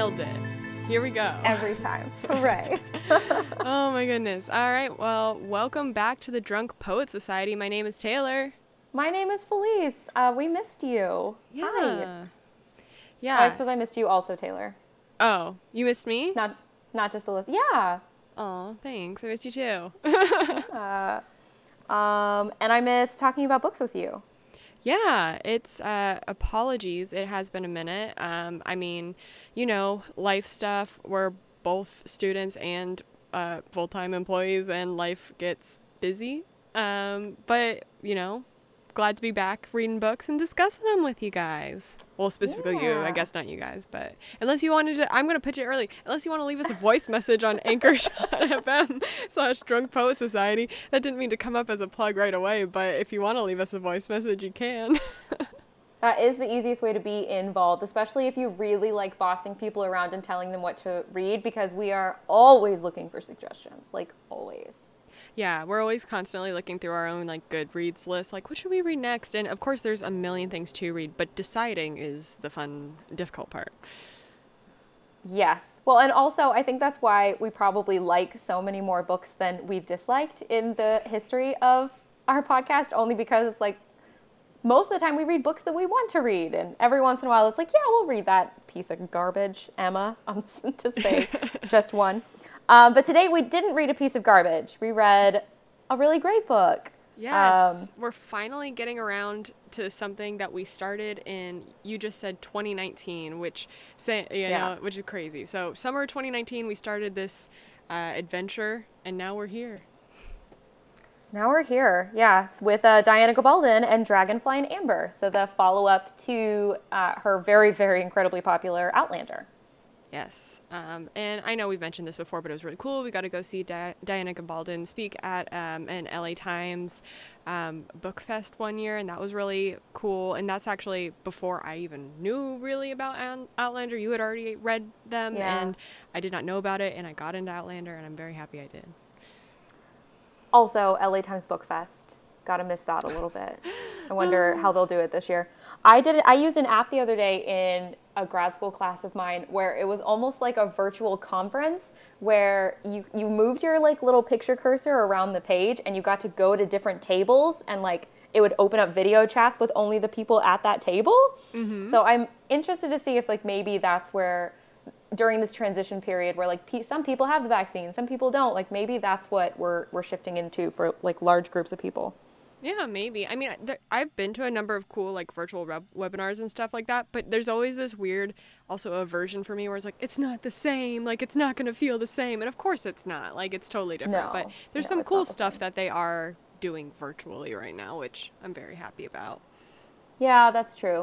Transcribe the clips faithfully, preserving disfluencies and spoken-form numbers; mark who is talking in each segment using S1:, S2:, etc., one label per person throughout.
S1: nailed it. Here we go.
S2: Every time. Hooray.
S1: Oh my goodness. All right. Well, welcome back to the Drunk Poet Society. My name is Taylor.
S2: My name is Felice. Uh, we missed you.
S1: Yeah.
S2: Hi.
S1: Yeah.
S2: Oh, I suppose I missed you also, Taylor.
S1: Oh, you missed me?
S2: Not not just the list. Yeah.
S1: Oh, thanks. I missed you too.
S2: uh, um, and I miss talking about books with you.
S1: Yeah, it's uh, apologies. It has been a minute. Um, I mean, you know, life stuff. We're both students and uh, full-time employees, and life gets busy. Um, but, you know, glad to be back reading books and discussing them with you guys. Well, specifically
S2: Yeah.
S1: you. I guess not you guys, but unless you wanted to, I'm going to pitch it early. Unless you want to leave us a voice message on anchor dot f m slash Drunk Poet Society. That didn't mean to come up as a plug right away, but if you want to leave us a voice message, you can.
S2: That is the easiest way to be involved, especially if you really like bossing people around and telling them what to read, because we are always looking for suggestions, like always.
S1: Yeah, we're always constantly looking through our own like Goodreads list, like what should we read next? And of course there's a million things to read, but deciding is the fun, difficult part.
S2: Yes. Well, and also I think that's why we probably like so many more books than we've disliked in the history of our podcast, only because it's like most of the time we read books that we want to read, and every once in a while it's like, yeah, we'll read that piece of garbage, Emma, um, to say just one. Um, but today we didn't read a piece of garbage. We read a really great book.
S1: Yes,
S2: Um,
S1: we're finally getting around to something that we started in, you just said twenty nineteen, which say, you
S2: Yeah.
S1: know, which is crazy. So summer twenty nineteen, we started this uh, adventure, and now we're here.
S2: Now we're here, yeah, it's with uh, Diana Gabaldon and Dragonfly and Amber. So the follow-up to uh, her very, very incredibly popular Outlander.
S1: Yes, um, and I know we've mentioned this before, but it was really cool. We got to go see Di- Diana Gabaldon speak at um, an L A Times um, book fest one year, and that was really cool. And that's actually before I even knew really about An- Outlander. You had already read them,
S2: Yeah.
S1: and I did not know about it, and I got into Outlander, and I'm very happy I did.
S2: Also, L A Times Book Fest. Gotta miss that a little bit. I wonder how they'll do it this year. I did. I used an app the other day in a grad school class of mine where it was almost like a virtual conference where you, you moved your like little picture cursor around the page and you got to go to different tables, and like it would open up video chats with only the people at that table. Mm-hmm. So I'm interested to see if like maybe that's where during this transition period where like pe- some people have the vaccine, some people don't, like maybe that's what we're we're shifting into for like large groups of people.
S1: Yeah, maybe. I mean, there, I've been to a number of cool, like, virtual web- webinars and stuff like that, but there's always this weird, also, aversion for me where it's like, it's not the same, like, it's not going to feel the same, and of course it's not, like, it's totally different,
S2: No,
S1: but there's
S2: no,
S1: some
S2: it's
S1: cool
S2: not the
S1: stuff
S2: same.
S1: that they are doing virtually right now, which I'm very happy about.
S2: Yeah, that's true.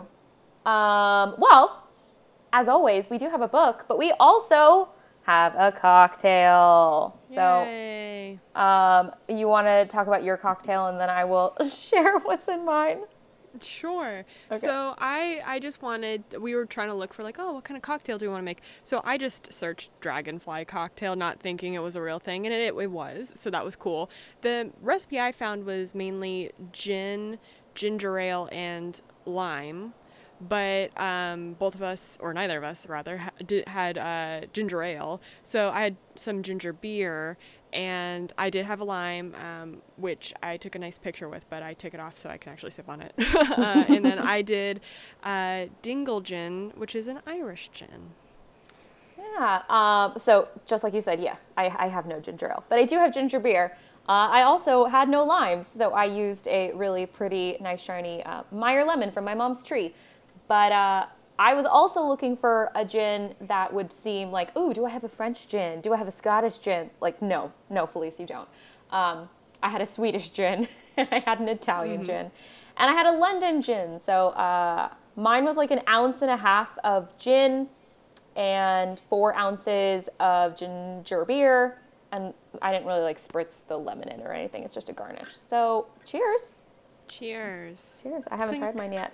S2: Um, well, as always, we do have a book, but we also have a cocktail.
S1: Yay.
S2: So um, you want to talk about your cocktail, and then I will share what's in mine?
S1: Sure.
S2: Okay.
S1: So I, I just wanted, we were trying to look for like, oh, what kind of cocktail do we want to make? So I just searched Dragonfly cocktail, not thinking it was a real thing, and it, it was, so that was cool. The recipe I found was mainly gin, ginger ale, and lime. But um, both of us, or neither of us rather, ha- did, had uh, ginger ale. So I had some ginger beer, and I did have a lime, um, which I took a nice picture with, but I took it off so I can actually sip on it. uh, and then I did uh, Dingle Gin, which is an Irish gin.
S2: Yeah. Um, so just like you said, yes, I, I have no ginger ale, but I do have ginger beer. Uh, I also had no limes, so I used a really pretty, nice, shiny uh, Meyer lemon from my mom's tree. But uh, I was also looking for a gin that would seem like, ooh, do I have a French gin? Do I have a Scottish gin? Like, no, no, Felice, you don't. Um, I had a Swedish gin, and I had an Italian
S1: Mm-hmm.
S2: gin, and I had a London gin. So uh, mine was like an ounce and a half of gin and four ounces of ginger beer. And I didn't really like spritz the lemon in or anything. It's just a garnish. So cheers.
S1: Cheers.
S2: Cheers. I haven't
S1: Clink.
S2: tried mine yet.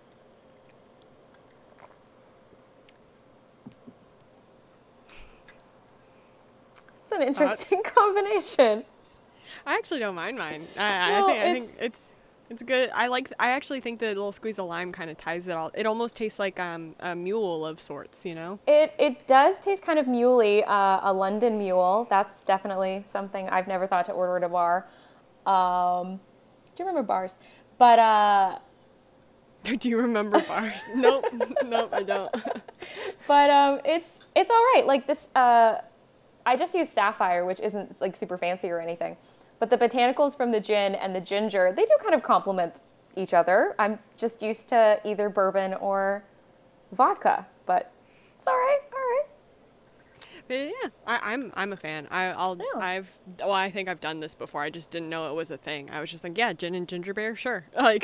S2: It's an interesting combination.
S1: I actually don't mind mine. I, I
S2: No,
S1: think I think
S2: it's-
S1: it's It's good. I like. I actually think the little squeeze of lime kind of ties it all. It almost tastes like um, a mule of sorts, you know.
S2: It it does taste kind of muley, uh, a London mule. That's definitely something I've never thought to order at a bar. Um, do you remember bars? But uh,
S1: do you remember bars? Nope, nope, I don't.
S2: But um, it's it's all right. Like this, uh, I just use Sapphire, which isn't like super fancy or anything. But the botanicals from the gin and the ginger, they do kind of complement each other. I'm just used to either bourbon or vodka, but it's all right, all right.
S1: But yeah, I, I'm I'm a fan. I, I'll
S2: Yeah.
S1: I've well, I think I've done this before. I just didn't know it was a thing. I was just like, yeah, gin and ginger beer, sure. Like,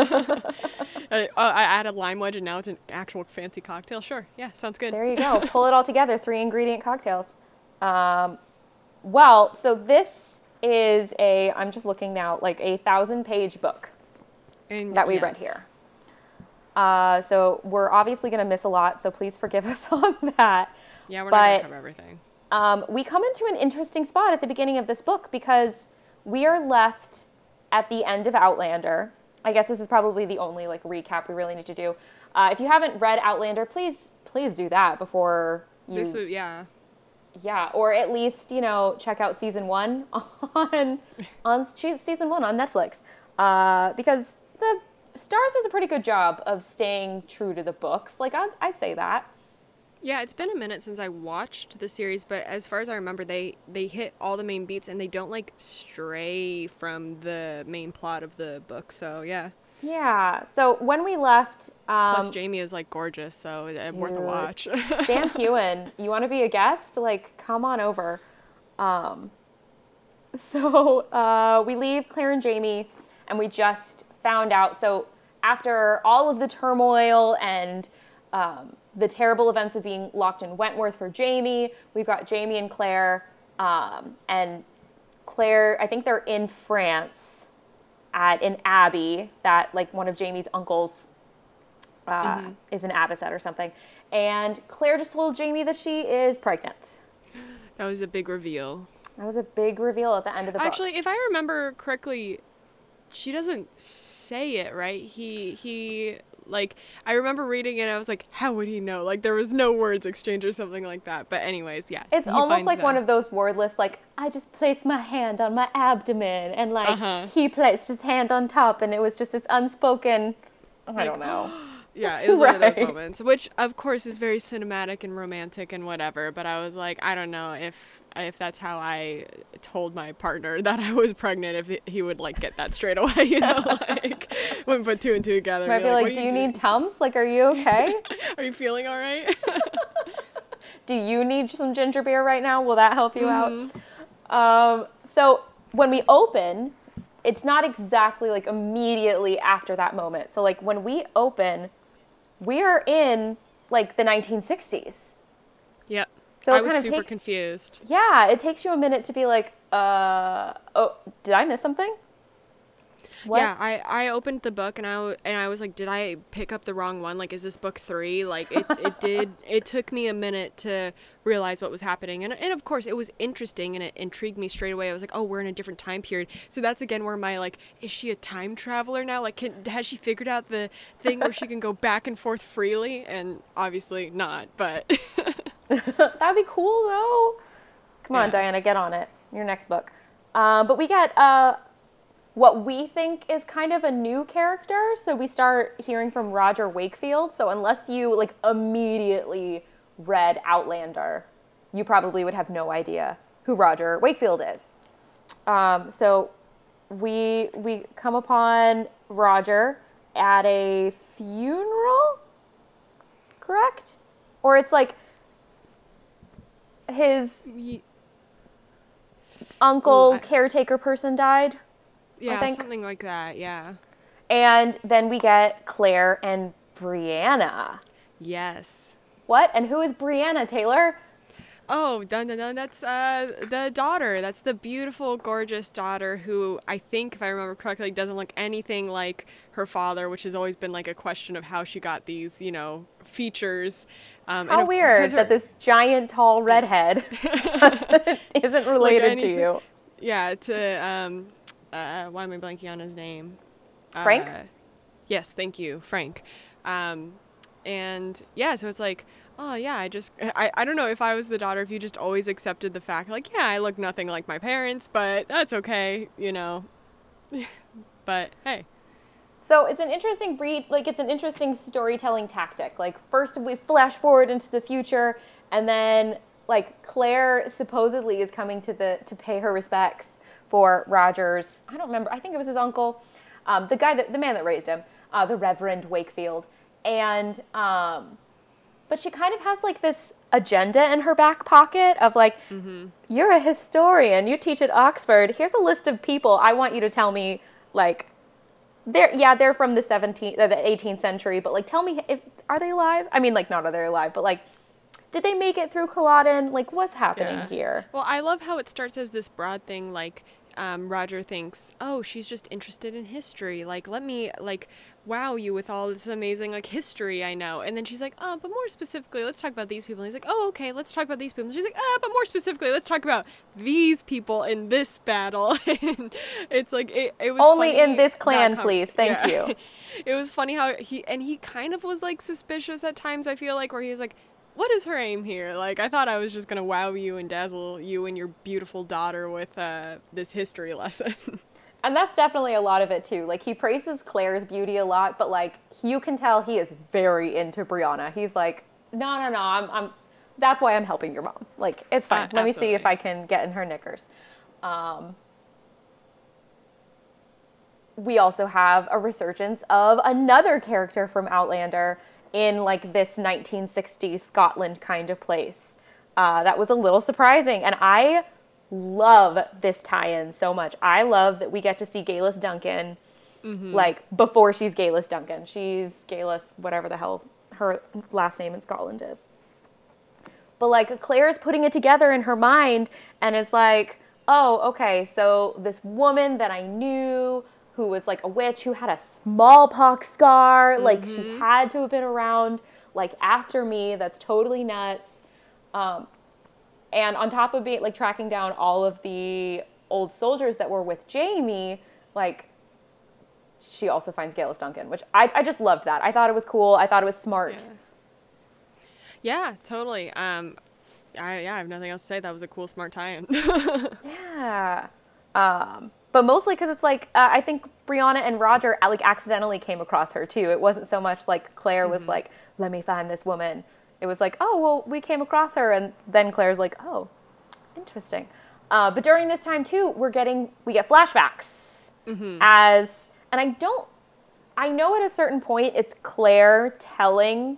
S1: I, I added lime wedge, and now it's an actual fancy cocktail. Sure, yeah, sounds good.
S2: There you go. Pull it all together. Three ingredient cocktails. Um, well, so this is a, I'm just looking now, like a thousand page book
S1: And
S2: that we
S1: yes.
S2: read here. Uh, so we're obviously going to miss a lot, so please forgive us on that.
S1: Yeah, we're
S2: But,
S1: not gonna cover everything.
S2: Um, we come into an interesting spot at the beginning of this book because we are left at the end of Outlander. I guess this is probably the only like recap we really need to do. Uh, if you haven't read Outlander, please, please do that before you.
S1: This would, yeah.
S2: Yeah, or at least, you know, check out season one on on season one on Netflix, uh, because the Stars does a pretty good job of staying true to the books. Like I'd, I'd say that.
S1: Yeah, it's been a minute since I watched the series, but as far as I remember, they they hit all the main beats and they don't like stray from the main plot of the book. So yeah.
S2: Yeah. So when we left, um,
S1: Plus Jamie is like gorgeous, so it's worth a
S2: dude.
S1: watch.
S2: Dan Hewen, you want to be a guest? Like, come on over. Um, so uh, we leave Claire and Jamie, and we just found out. So after all of the turmoil and um, the terrible events of being locked in Wentworth for Jamie, we've got Jamie and Claire, um, and Claire, I think they're in France at an abbey that like one of Jamie's uncles uh, mm-hmm. is an abbess at or something. And Claire just told Jamie that she is pregnant.
S1: That was a big reveal.
S2: That was a big reveal at the end of the book.
S1: Actually, if I remember correctly, she doesn't say it, right? He, he, like, I remember reading it, and I was like, how would he know? Like, there was no words exchanged or something like that. But anyways, yeah.
S2: It's almost like one of those wordless, like, I just placed my hand on my abdomen, and, like, uh-huh. he placed his hand on top, and it was just this unspoken, I like, don't know.
S1: Yeah, it was right. one of those moments, which, of course, is very cinematic and romantic and whatever. But I was like, I don't know if if that's how I told my partner that I was pregnant, if he would, like, get that straight away, you know? Like, wouldn't put two and two together.
S2: Might be like, like do, do you need Tums? Like, are you okay?
S1: Are you feeling all right?
S2: Do you need some ginger beer right now? Will that help you
S1: mm-hmm.
S2: out? Um, so when we open, it's not exactly, like, immediately after that moment. So, like, when we open, we are in, like, the nineteen sixties.
S1: Yep.
S2: So
S1: I was
S2: kind of
S1: super
S2: takes,
S1: confused.
S2: Yeah, it takes you a minute to be like, uh, oh, did I miss something?
S1: What? Yeah, I, I opened the book and I, and I was like, did I pick up the wrong one? Like, is this book three? Like, it, it did, it took me a minute to realize what was happening. And, and of course, it was interesting and it intrigued me straight away. I was like, oh, we're in a different time period. So that's, again, where my, like, is she a time traveler now? Like, can, has she figured out the thing where she can go back and forth freely? And obviously not, but...
S2: That'd be cool, though. Come on,
S1: yeah.
S2: Diana, get on it. Your next book. Uh, but we get uh, what we think is kind of a new character. So we start hearing from Roger Wakefield. So unless you like immediately read Outlander, you probably would have no idea who Roger Wakefield is. Um, so we we come upon Roger at a funeral, correct? Or it's like his uncle,
S1: Ooh, I,
S2: caretaker person died.
S1: Yeah,
S2: I think.
S1: Something like that, yeah.
S2: And then we get Claire and Brianna.
S1: Yes.
S2: What? And who is Brianna, Taylor?
S1: Oh, dun, dun, dun, that's uh, the daughter. That's the beautiful, gorgeous daughter who I think, if I remember correctly, doesn't look anything like her father, which has always been like a question of how she got these, you know, features. Um,
S2: how
S1: and
S2: weird her, that this giant, tall redhead doesn't, isn't related like any, to you.
S1: Yeah, to, um, uh, why am I blanking on his name?
S2: Frank?
S1: Uh, yes, thank you, Frank. Um, and yeah, so it's like, oh yeah, I just, I, I don't know if I was the daughter, if you just always accepted the fact, like, yeah, I look nothing like my parents, but that's okay, you know. But hey.
S2: So it's an interesting read, like it's an interesting storytelling tactic. Like first we flash forward into the future, and then like Claire supposedly is coming to the to pay her respects for Roger's, I don't remember, I think it was his uncle, um, the guy that the man that raised him, uh, the Reverend Wakefield, and um, but she kind of has like this agenda in her back pocket of like, mm-hmm. You're a historian, you teach at Oxford. Here's a list of people I want you to tell me like. They're yeah, they're from the seventeenth, uh, the eighteenth century, but like, tell me if are they alive? I mean, like, not are they alive, but like, did they make it through Culloden? Like, what's happening
S1: yeah.
S2: here?
S1: Well, I love how it starts as this broad thing, like. Um, Roger thinks, oh, she's just interested in history. Like, let me, like, wow you with all this amazing, like, history I know. And then she's like, oh, but more specifically, let's talk about these people. And he's like, oh, okay, let's talk about these people. And she's like, ah, but more specifically, let's talk about these people in this battle. And it's like, it, it was
S2: Only
S1: funny,
S2: in this clan,
S1: com-
S2: please. Thank
S1: yeah.
S2: you.
S1: It was funny how he, and he kind of was, like, suspicious at times, I feel like, where he was like, what is her aim here? Like, I thought I was just going to wow you and dazzle you and your beautiful daughter with uh, this history lesson.
S2: And that's definitely a lot of it, too. Like, he praises Claire's beauty a lot, but, like, you can tell he is very into Brianna. He's like, no, no, no, I'm, I'm, that's why I'm helping your mom. Like, it's fine.
S1: Uh,
S2: Let
S1: absolutely.
S2: me see if I can get in her knickers. Um, we also have a resurgence of another character from Outlander in like this nineteen sixties Scotland kind of place. Uh, that was a little surprising. And I love this tie-in so much. I love that we get to see Geillis Duncan mm-hmm. like before she's Geillis Duncan. She's Geillis, whatever the hell her last name in Scotland is. But like Claire is putting it together in her mind and is like, oh, okay, so this woman that I knew who was like a witch who had a smallpox scar. Mm-hmm. Like she had to have been around like after me. That's totally nuts. Um, and on top of being like tracking down all of the old soldiers that were with Jamie, like she also finds Geillis Duncan, which I, I just loved that. I thought it was cool. I thought it was smart.
S1: Yeah, yeah totally. Um, I, yeah, I have nothing else to say. That was a cool, smart tie-in.
S2: yeah. Um, But mostly because it's like, uh, I think Brianna and Roger like accidentally came across her too. It wasn't so much like Claire was mm-hmm. like, let me find this woman. It was like, oh, well, we came across her. And then Claire's like, oh, interesting. Uh, but during this time too, we're getting, we get flashbacks mm-hmm. as, and I don't, I know at a certain point it's Claire telling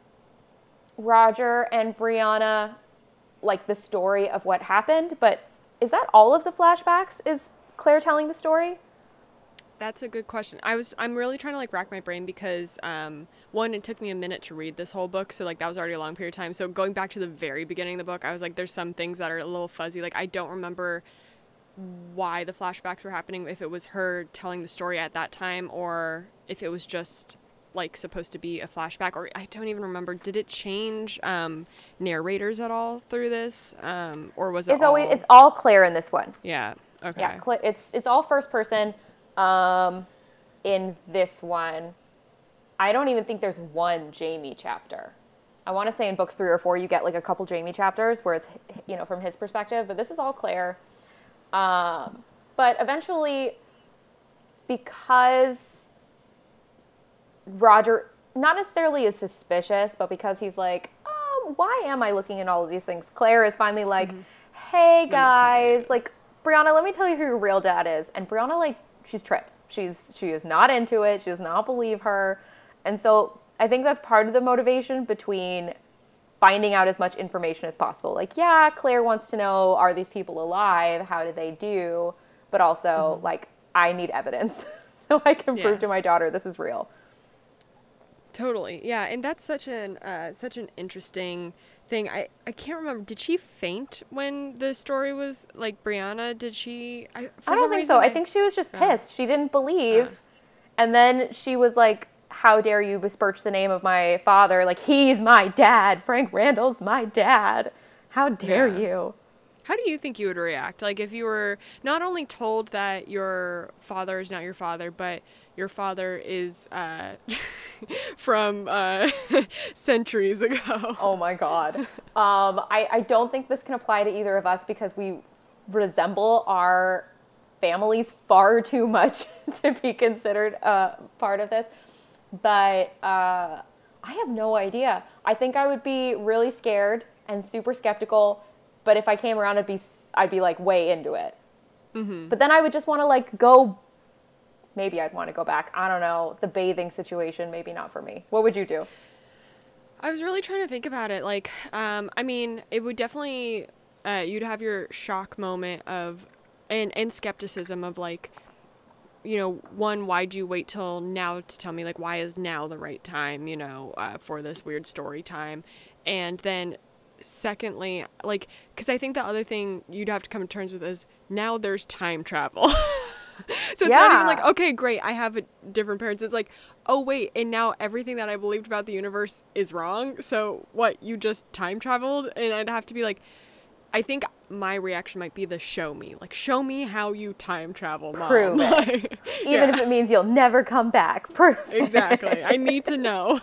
S2: Roger and Brianna like the story of what happened. But is that all of the flashbacks? Is Claire telling the story?
S1: That's a good question. I was I'm really trying to like rack my brain because um one, it took me a minute to read this whole book, so like that was already a long period of time. So going back to the very beginning of the book, I was like, there's some things that are a little fuzzy. Like I don't remember why the flashbacks were happening, if it was her telling the story at that time or if it was just like supposed to be a flashback, or I don't even remember. Did it change um narrators at all through this? Um or was it
S2: It's
S1: all...
S2: always it's all Claire in this one.
S1: Yeah. Okay.
S2: Yeah, it's it's all first person um, in this one. I don't even think there's one Jamie chapter. I want to say in books three or four you get like a couple Jamie chapters where it's, you know, from his perspective, but this is all Claire. Um, but eventually, because Roger not necessarily is suspicious, but because he's like, oh, why am I looking at all of these things? Claire is finally like, mm-hmm. hey guys, like, Brianna, let me tell you who your real dad is. And Brianna, like, she's trips. She's, she is not into it. She does not believe her. And so I think that's part of the motivation between finding out as much information as possible. Like, yeah, Claire wants to know, are these people alive? How did they do? But also, mm-hmm. like, I need evidence so I can yeah. prove to my daughter this is real.
S1: Totally. Yeah. And that's such an, uh, such an interesting thing. I, I can't remember. Did she faint when the story was like Brianna? Did she? I,
S2: I don't think so. I, I think she was just pissed. Uh, she didn't believe. Uh, and then she was like, how dare you besmirch the name of my father? Like, he's my dad. Frank Randall's my dad. How dare yeah. you?
S1: How do you think you would react? Like if you were not only told that your father is not your father, but your father is uh, from uh, centuries ago.
S2: Oh my God. Um, I, I don't think this can apply to either of us because we resemble our families far too much to be considered uh, part of this. But uh, I have no idea. I think I would be really scared and super skeptical. But if I came around, I'd be, I'd be like way into it. Mm-hmm. But then I would just want to like go, maybe I'd want to go back. I don't know. The bathing situation, maybe not for me. What would you do?
S1: I was really trying to think about it. Like, um, I mean, it would definitely, uh, you'd have your shock moment of, and, and skepticism of like, you know, one, why'd you wait till now to tell me, like, why is now the right time, you know, uh, for this weird story time? And then secondly, like, because I think the other thing you'd have to come to terms with is now there's time travel. So it's
S2: yeah.
S1: not even like, okay, great, I have a different parents. It's like, oh, wait, and now everything that I believed about the universe is wrong. So what, you just time traveled? And I'd have to be like, I think my reaction might be the show me. Like, show me how you time travel, Mom.
S2: Prove it. Even yeah. if it means you'll never come back. Prove it.
S1: Exactly. I need to know.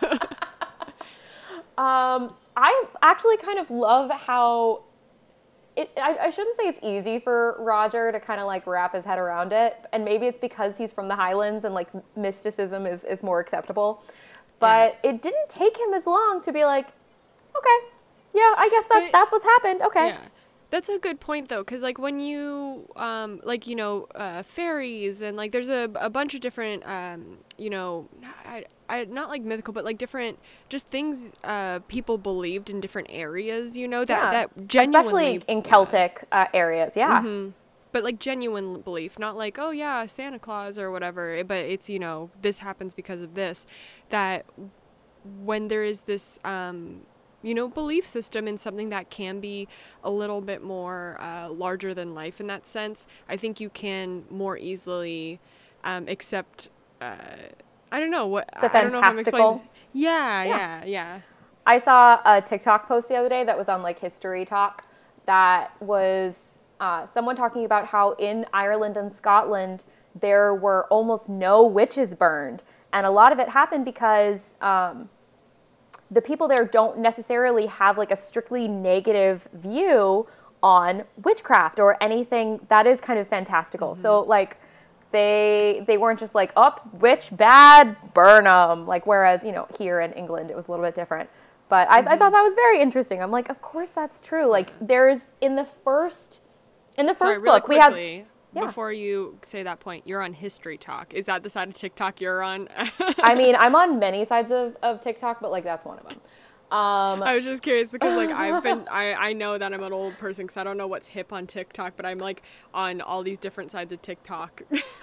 S2: um, I actually kind of love how it, I, I shouldn't say it's easy for Roger to kind of like wrap his head around it. And maybe it's because he's from the Highlands and like mysticism is, is more acceptable. But yeah. it didn't take him as long to be like, okay, yeah, I guess that, but, that's what's happened. Okay.
S1: Yeah. That's a good point, though, because, like, when you, um, like, you know, uh, fairies and, like, there's a, a bunch of different, um, you know, I, I, not, like, mythical, but, like, different, just things uh, people believed in different areas, you know, that,
S2: yeah.
S1: that genuinely.
S2: Especially in Celtic uh, areas, yeah.
S1: Mm-hmm. But, like, genuine belief, not like, oh, yeah, Santa Claus or whatever, but it's, you know, this happens because of this, that when there is this, um, you know, belief system in something that can be a little bit more uh, larger than life in that sense, I think you can more easily um, accept, uh, I don't know, what,
S2: the
S1: I don't know if I'm explaining. Yeah,
S2: yeah,
S1: yeah, yeah.
S2: I saw a TikTok post the other day that was on like History Talk that was uh, someone talking about how in Ireland and Scotland there were almost no witches burned. And a lot of it happened because um, the people there don't necessarily have like a strictly negative view on witchcraft or anything that is kind of fantastical. Mm-hmm. So like they they weren't just like, oh, witch, bad, burn 'em. Like, whereas, you know, here in England, it was a little bit different. But I, mm-hmm. I thought that was very interesting. I'm like, of course that's true. Like there's in the first, in the
S1: Sorry,
S2: first
S1: really
S2: book,
S1: quickly,
S2: we have. Yeah.
S1: Before you say that point, you're on History Talk. Is that the side of TikTok you're on?
S2: I mean, I'm on many sides of, of TikTok, but like that's one of them. Um,
S1: I was just curious because like I've been, I, I know that I'm an old person because I don't know what's hip on TikTok, but I'm like on all these different sides of TikTok.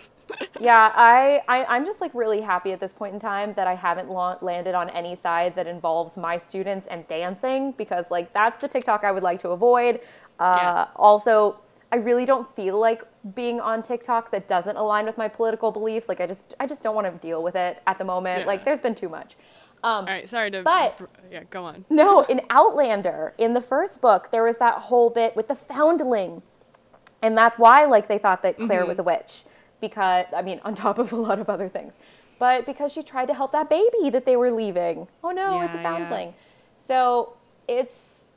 S2: yeah, I, I, I'm just like really happy at this point in time that I haven't la- landed on any side that involves my students and dancing, because like that's the TikTok I would like to avoid. Uh, yeah. Also, I really don't feel like being on TikTok that doesn't align with my political beliefs. Like I just, I just don't want to deal with it at the moment. Yeah. Like there's been too much. Um,
S1: All right, sorry to,
S2: but
S1: yeah, go on.
S2: No, in Outlander, in the first book, there was that whole bit with the foundling. And that's why like they thought that Claire mm-hmm. was a witch, because, I mean, on top of a lot of other things, but because she tried to help that baby that they were leaving. Oh no, yeah, it's a foundling. Yeah. So it's,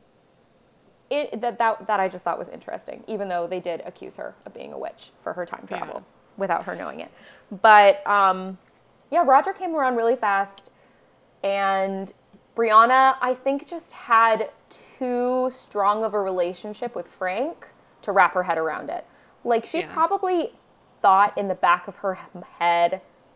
S2: It, that, that that I just thought was interesting, even though they did accuse her of being a witch for her time travel yeah. without her knowing it. But um, yeah, Roger came around really fast, and Brianna, I think, just had too strong of a relationship with Frank to wrap her head around it. Like, she yeah. probably thought in the back of her head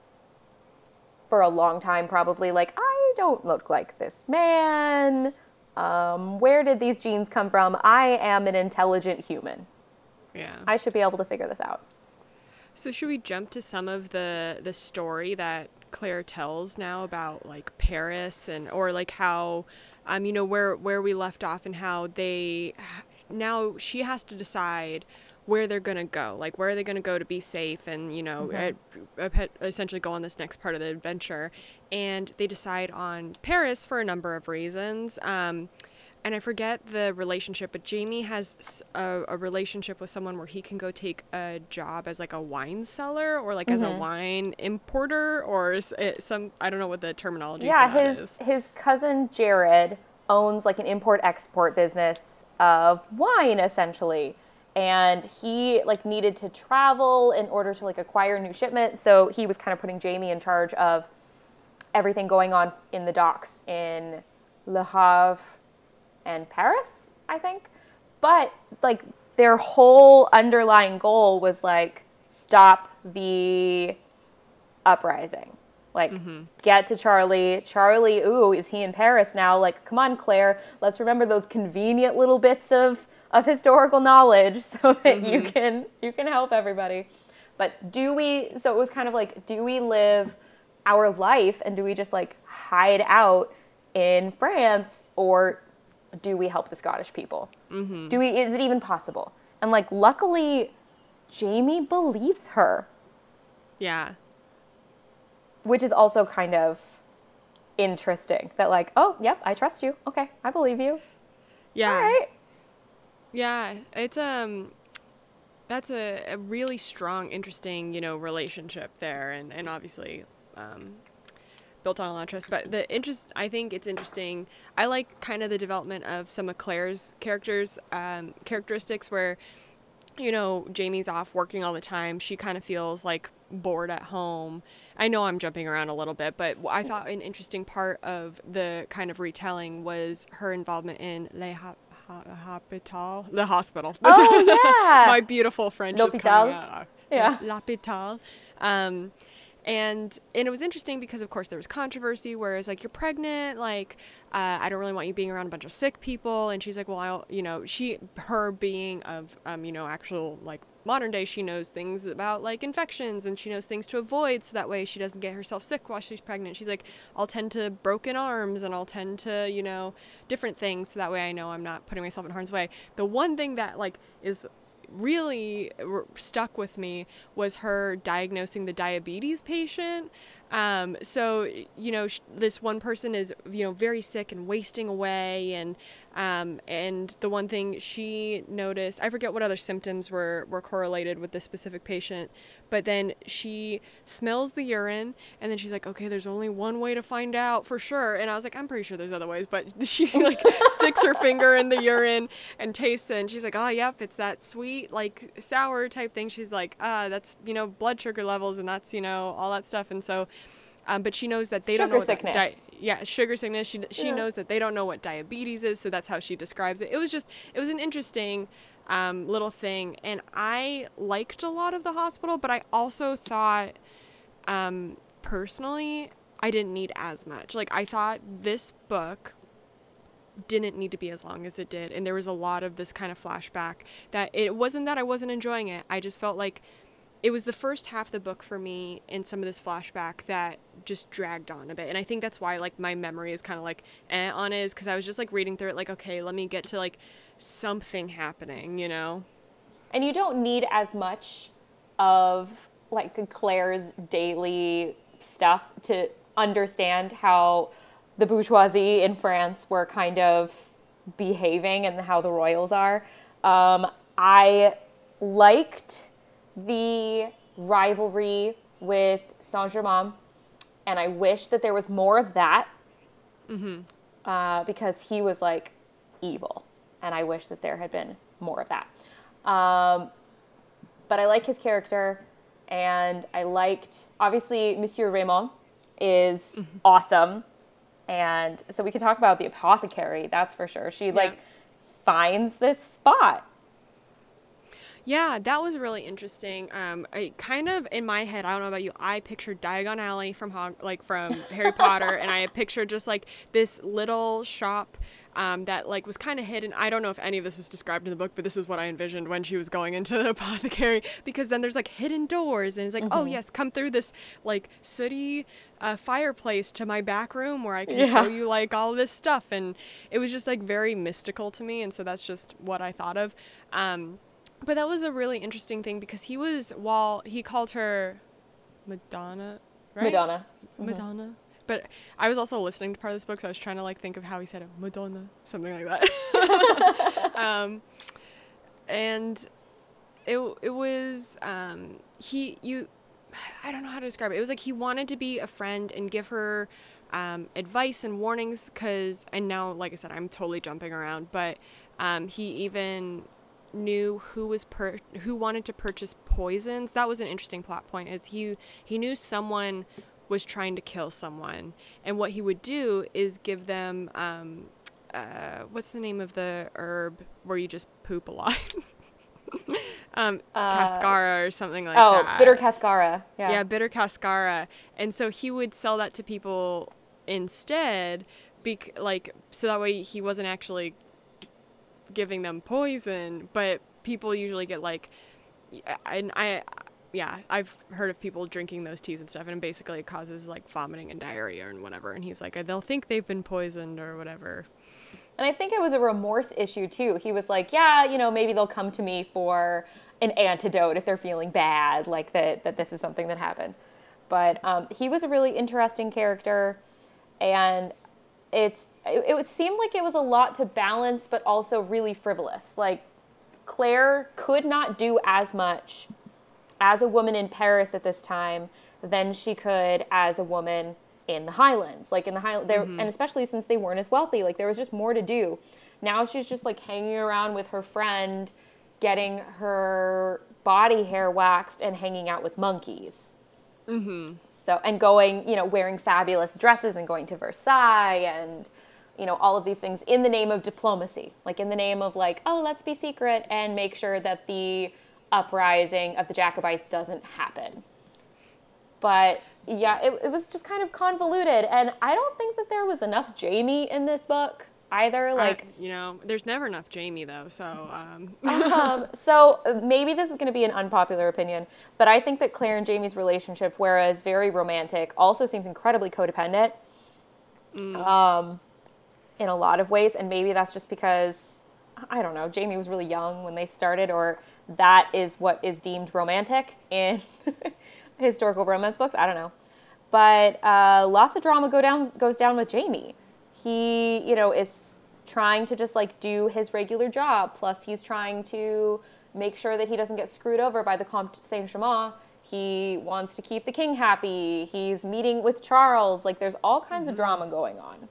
S2: for a long time, probably, like, I don't look like this man. Um, where did these genes come from? I am an intelligent human.
S1: Yeah.
S2: I should be able to figure this out.
S1: So should we jump to some of the, the story that Claire tells now about like Paris and, or like how, um, you know, where, where we left off and how they, now she has to decide where they're going to go, like where are they going to go to be safe and, you know, mm-hmm. essentially go on this next part of the adventure. And they decide on Paris for a number of reasons. Um, and I forget the relationship, but Jamie has a, a relationship with someone where he can go take a job as like a wine cellar or like mm-hmm. as a wine importer or it, some, I don't know what the terminology
S2: yeah,
S1: for that
S2: his,
S1: is.
S2: his cousin Jared owns like an import-export business of wine essentially. And he like needed to travel in order to like acquire new shipment. So he was kind of putting Jamie in charge of everything going on in the docks in Le Havre and Paris, I think. But like their whole underlying goal was like stop the uprising. Like mm-hmm. get to Charlie. Charlie, ooh, is he in Paris now? Like, come on, Claire, let's remember those convenient little bits of of historical knowledge so that mm-hmm. you can you can help everybody. But do we, so it was kind of like, do we live our life and do we just like hide out in France, or do we help the Scottish people? Mm-hmm. Do we, is it even possible? And like, luckily, Jamie believes her.
S1: Yeah.
S2: Which is also kind of interesting that like, oh, yep, I trust you. Okay, I believe you.
S1: Yeah.
S2: All right.
S1: Yeah, it's um, that's a, a really strong, interesting, you know, relationship there, and and obviously, um, built on a lot of trust. But the interest, I think it's interesting. I like kind of the development of some of Claire's characters, um, characteristics where, you know, Jamie's off working all the time. She kind of feels like bored at home. I know I'm jumping around a little bit, but I thought an interesting part of the kind of retelling was her involvement in Les Ha- Hospital, the hospital.
S2: Oh, yeah.
S1: My beautiful French
S2: L'hôpital.
S1: is coming out.
S2: Yeah.
S1: L'hôpital. Um, and and it was interesting because, of course, there was controversy, whereas, like, you're pregnant, like, uh, I don't really want you being around a bunch of sick people. And she's like, well, I'll, you know, she, her being of, um, you know, actual, like, modern day, she knows things about, like, infections, and she knows things to avoid, so that way she doesn't get herself sick while she's pregnant. She's like, I'll tend to broken arms, and I'll tend to, you know, different things, so that way I know I'm not putting myself in harm's way. The one thing that, like, is really r- stuck with me was her diagnosing the diabetes patient. Um, so, you know, sh- this one person is, you know, very sick and wasting away. And, um, and the one thing she noticed, I forget what other symptoms were, were correlated with this specific patient, but then she smells the urine and then she's like, okay, there's only one way to find out for sure. And I was like, I'm pretty sure there's other ways, but she like sticks her finger in the urine and tastes it. And she's like, oh, yep, it's that sweet, like sour type thing. She's like, ah, that's, you know, blood sugar levels and that's, you know, all that stuff. And so, Um, but she knows that they
S2: sugar
S1: don't know what
S2: sickness.
S1: Di- yeah, sugar sickness. She she
S2: yeah.
S1: knows that they don't know what diabetes is, so that's how she describes it. It was just it was an interesting um, little thing, and I liked a lot of the hospital, but I also thought um, personally I didn't need as much. Like I thought this book didn't need to be as long as it did, and there was a lot of this kind of flashback that it wasn't that I wasn't enjoying it. I just felt like it was the first half of the book for me in some of this flashback that just dragged on a bit. And I think that's why, like, my memory is kind of, like, eh on it, is because I was just, like, reading through it, like, okay, let me get to, like, something happening, you know?
S2: And you don't need as much of, like, Claire's daily stuff to understand how the bourgeoisie in France were kind of behaving and how the royals are. Um, I liked the rivalry with Saint-Germain, and I wish that there was more of that, mm-hmm. uh, because he was like evil, and I wish that there had been more of that. Um, but I like his character, and I liked, obviously, Monsieur Raymond is mm-hmm. awesome, and so we could talk about the apothecary, that's for sure. She yeah. like finds this spot.
S1: Yeah, that was really interesting. Um, I kind of in my head, I don't know about you, I pictured Diagon Alley from Hog- like from Harry Potter, and I pictured just like this little shop um, that like was kind of hidden. I don't know if any of this was described in the book, but this is what I envisioned when she was going into the apothecary, because then there's like hidden doors, and it's like, mm-hmm. oh yes, come through this like sooty uh, fireplace to my back room where I can yeah. show you like all this stuff, and it was just like very mystical to me, and so that's just what I thought of. Um, But that was a really interesting thing because he was, while he called her Madonna, right?
S2: Madonna.
S1: Madonna. but I was also listening to part of this book, so I was trying to like think of how he said it, Madonna, something like that. um, and it it was um, he you. I don't know how to describe it. It was like he wanted to be a friend and give her um, advice and warnings because, and now, like I said, I'm totally jumping around, but um, he even knew who was per- who wanted to purchase poisons. That was an interesting plot point, is he he knew someone was trying to kill someone, and what he would do is give them um, uh, what's the name of the herb where you just poop a lot? um,
S2: Uh,
S1: cascara or something like
S2: oh,
S1: that.
S2: Oh, bitter cascara. Yeah.
S1: Yeah, bitter cascara. And so he would sell that to people instead, bec- like, so that way he wasn't actually giving them poison, but people usually get like, and I, yeah, I've heard of people drinking those teas and stuff, and basically it causes like vomiting and diarrhea and whatever. And he's like, they'll think they've been poisoned or whatever.
S2: And I think it was a remorse issue too. He was like, yeah, you know, maybe they'll come to me for an antidote if they're feeling bad, like that, that this is something that happened. But um, he was a really interesting character, and it's it, it would seem like it was a lot to balance, but also really frivolous. Like, Claire could not do as much as a woman in Paris at this time than she could as a woman in the Highlands. Like in the Highlands, mm-hmm. and especially since they weren't as wealthy, like there was just more to do. Now she's just like hanging around with her friend, getting her body hair waxed and hanging out with monkeys.
S1: Mm-hmm.
S2: So, and going, you know, wearing fabulous dresses and going to Versailles and, you know, all of these things in the name of diplomacy. Like in the name of like, oh, let's be secret and make sure that the uprising of the Jacobites doesn't happen. But yeah, it, it was just kind of convoluted. And I don't think that there was enough Jamie in this book either. Like,
S1: uh, you know, there's never enough Jamie though. So, um.
S2: um, so maybe this is going to be an unpopular opinion, but I think that Claire and Jamie's relationship, whereas very romantic, also seems incredibly codependent. Mm. Um, in a lot of ways. And maybe that's just because, I don't know, Jamie was really young when they started, or that is what is deemed romantic in historical romance books. I don't know. But uh, lots of drama go down goes down with Jamie. He, you know, is trying to just like do his regular job. Plus he's trying to make sure that he doesn't get screwed over by the Comte Saint-Germain. He wants to keep the king happy. He's meeting with Charles. Like there's all kinds mm-hmm. of drama going on.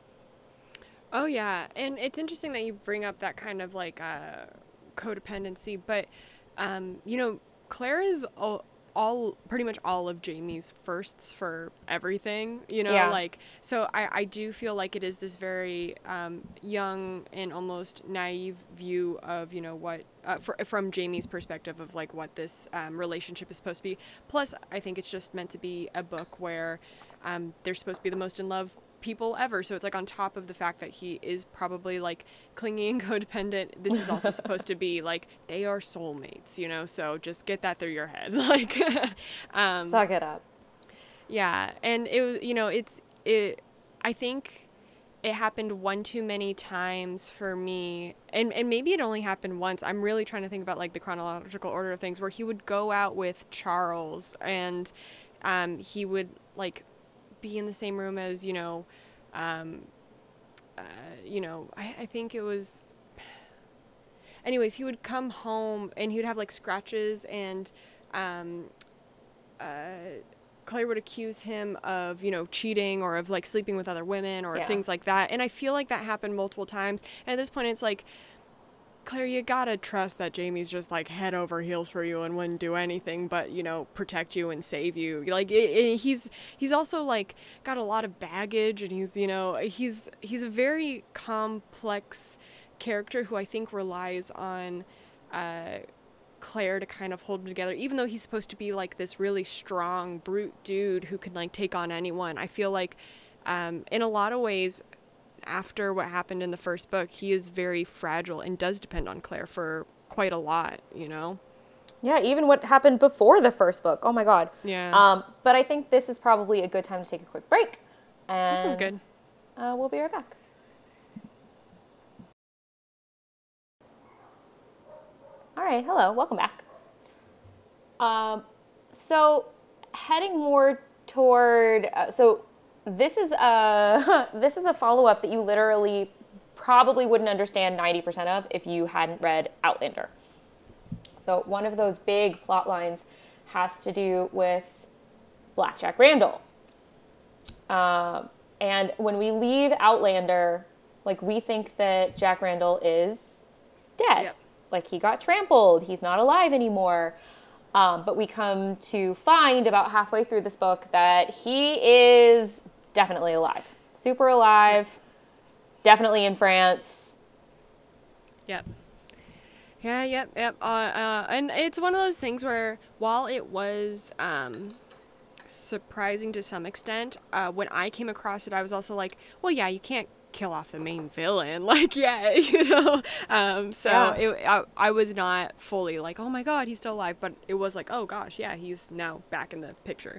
S1: Oh yeah. And it's interesting that you bring up that kind of like uh, codependency. But, um, you know, Claire is all, all pretty much all of Jamie's firsts for everything, you know, yeah. like, so I, I do feel like it is this very um, young and almost naive view of, you know, what, uh, for, from Jamie's perspective of like what this um, relationship is supposed to be. Plus, I think it's just meant to be a book where um, they're supposed to be the most in love people ever. So it's like on top of the fact that he is probably like clingy and codependent, this is also supposed to be like they are soulmates, you know, so just get that through your head. Like um
S2: suck it up.
S1: Yeah. And it was, you know, it's it I think it happened one too many times for me, and and maybe it only happened once. I'm really trying to think about like the chronological order of things, where he would go out with Charles and um he would like be in the same room as, you know, um, uh, you know, I, I think it was, anyways, he would come home and he would have like scratches, and um, uh, Claire would accuse him of, you know, cheating or of like sleeping with other women or yeah. things like that. And I feel like that happened multiple times. And at this point it's like, Claire, you gotta trust that Jamie's just like head over heels for you and wouldn't do anything but, you know, protect you and save you. Like it, it, he's he's also like got a lot of baggage, and he's, you know, he's he's a very complex character who I think relies on uh, Claire to kind of hold him together, even though he's supposed to be like this really strong brute dude who can like take on anyone. I feel like um, in a lot of ways, after what happened in the first book, he is very fragile and does depend on Claire for quite a lot, you know?
S2: Yeah, even what happened before the first book. Oh my God.
S1: Yeah.
S2: Um, but I think this is probably a good time to take a quick break. And,
S1: that sounds good.
S2: Uh, we'll be right back. All right, hello, welcome back. Um, so heading more toward, uh, so this is a this is a follow-up that you literally probably wouldn't understand ninety percent of if you hadn't read Outlander. So one of those big plot lines has to do with Black Jack Randall. Um, and when we leave Outlander, like, we think that Jack Randall is dead. Yep. Like, he got trampled. He's not alive anymore. Um, but we come to find about halfway through this book that he is definitely alive. Super alive. Definitely in France.
S1: Yep. Yeah, yep, yep. Uh, uh, and it's one of those things where, while it was um, surprising to some extent, uh, when I came across it, I was also like, well, yeah, you can't kill off the main villain. Like, yeah, you know? Um, so yeah. it, I, I was not fully like, oh my God, he's still alive. But it was like, oh gosh, yeah, he's now back in the picture.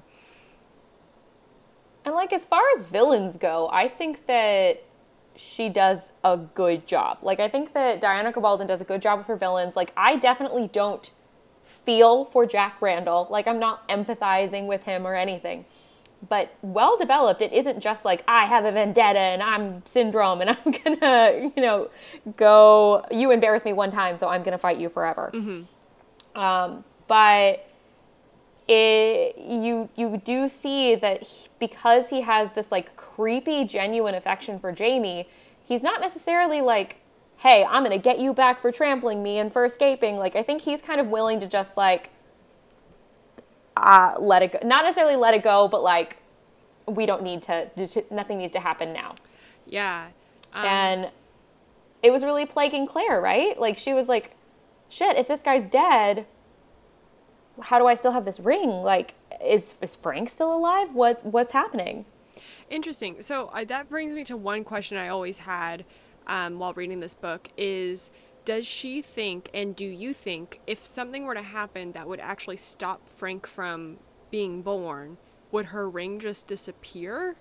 S2: And, like, as far as villains go, I think that she does a good job. Like, I think that Diana Gabaldon does a good job with her villains. Like, I definitely don't feel for Jack Randall. Like, I'm not empathizing with him or anything. But well developed, it isn't just like, I have a vendetta and I'm Syndrome and I'm gonna, you know, go, you embarrass me one time, so I'm gonna fight you forever. Mm-hmm. Um, but it, you you do see that he, because he has this, like, creepy, genuine affection for Jamie, he's not necessarily like, hey, I'm going to get you back for trampling me and for escaping. Like, I think he's kind of willing to just, like, uh, let it go. Not necessarily let it go, but, like, we don't need to, to nothing needs to happen now.
S1: Yeah. Um,
S2: and it was really plaguing Claire, right? Like, she was like, shit, if this guy's dead, how do I still have this ring? Like, is is Frank still alive? What what's happening?
S1: Interesting. So uh, that brings me to one question I always had um, while reading this book is, does she think, and do you think, if something were to happen that would actually stop Frank from being born, would her ring just disappear?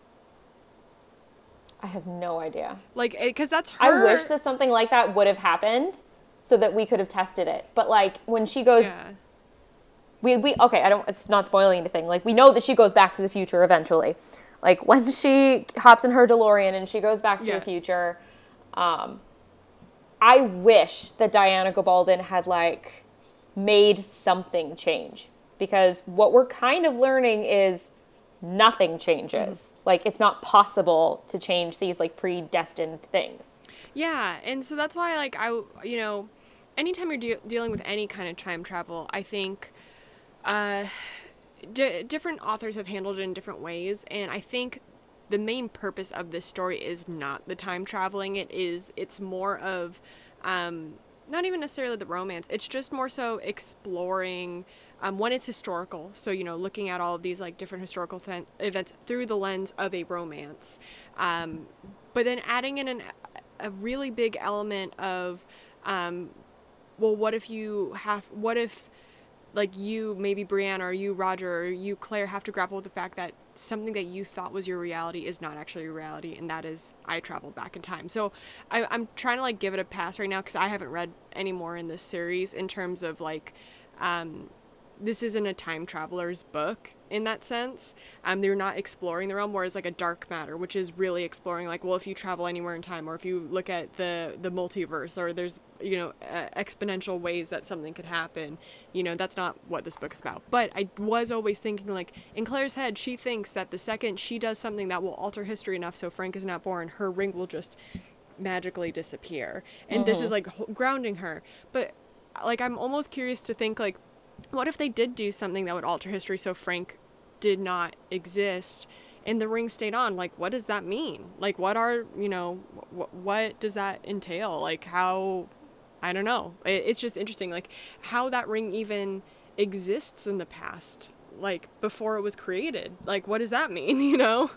S2: I have no idea.
S1: Like, because that's her.
S2: I wish that something like that would have happened so that we could have tested it. But, like, when she goes...
S1: Yeah.
S2: We, we okay, I don't, it's not spoiling anything. Like, we know that she goes back to the future eventually. Like, when she hops in her DeLorean and she goes back to yeah. the future, um, I wish that Diana Gabaldon had, like, made something change. Because what we're kind of learning is nothing changes. Mm-hmm. Like, it's not possible to change these, like, predestined things.
S1: Yeah, and so that's why, like, I, you know, anytime you're de- dealing with any kind of time travel, I think... Uh, d- different authors have handled it in different ways, and I think the main purpose of this story is not the time traveling. It is, it's more of, um, not even necessarily the romance. It's just more so exploring, um, when it's historical. So, you know, looking at all of these, like, different historical th- events through the lens of a romance. Um, but then adding in an, a really big element of, um, well, what if you have, what if, like, you, maybe Brianna, or you, Roger, or you, Claire, have to grapple with the fact that something that you thought was your reality is not actually your reality, and that is, I traveled back in time. So I, I'm trying to, like, give it a pass right now, because I haven't read any more in this series in terms of, like, um, this isn't a time traveler's book in that sense. Um, they're not exploring the realm, whereas, like, a Dark Matter, which is really exploring, like, well, if you travel anywhere in time, or if you look at the, the multiverse, or there's, you know, uh, exponential ways that something could happen, you know, that's not what this book is about. But I was always thinking, like, in Claire's head, she thinks that the second she does something that will alter history enough so Frank is not born, her ring will just magically disappear. And mm-hmm. this is, like, grounding her. But, like, I'm almost curious to think, like, what if they did do something that would alter history so Frank did not exist and the ring stayed on? Like, what does that mean? Like, what are, you know, wh- what does that entail? Like, how, I don't know. It, it's just interesting, like, how that ring even exists in the past, like, before it was created. Like, what does that mean, you know?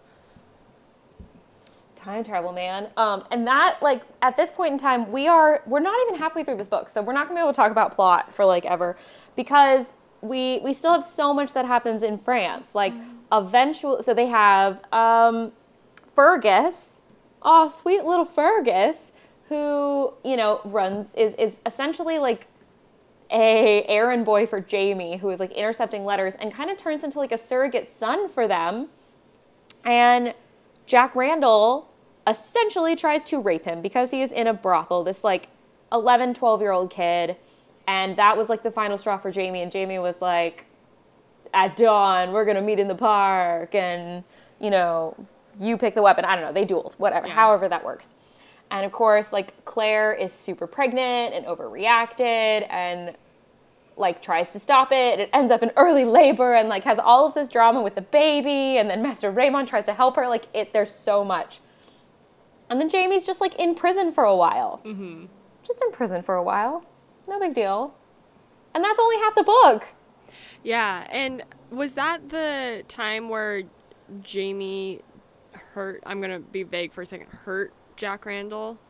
S2: Time travel, man. Um, and that, like, at this point in time, we are, we're not even halfway through this book, so we're not gonna be able to talk about plot for, like, ever, because we we still have so much that happens in France. Like, mm. eventually, so they have um, Fergus, oh, sweet little Fergus, who, you know, runs, is, is essentially, like, a errand boy for Jamie, who is, like, intercepting letters and kind of turns into, like, a surrogate son for them. And Jack Randall essentially tries to rape him because he is in a brothel, this like eleven, twelve year old kid. And that was like the final straw for Jamie. And Jamie was like, at dawn, we're going to meet in the park. And, you know, you pick the weapon. I don't know. They dueled, whatever, yeah. However that works. And of course, like Claire is super pregnant and overreacted and like tries to stop it. It ends up in early labor and like has all of this drama with the baby. And then Master Raymond tries to help her. Like it, there's so much. And then Jamie's just like in prison for a while.
S1: Mm-hmm.
S2: Just in prison for a while. No big deal. And that's only half the book.
S1: Yeah. And was that the time where Jamie hurt, I'm going to be vague for a second, hurt Jack Randall?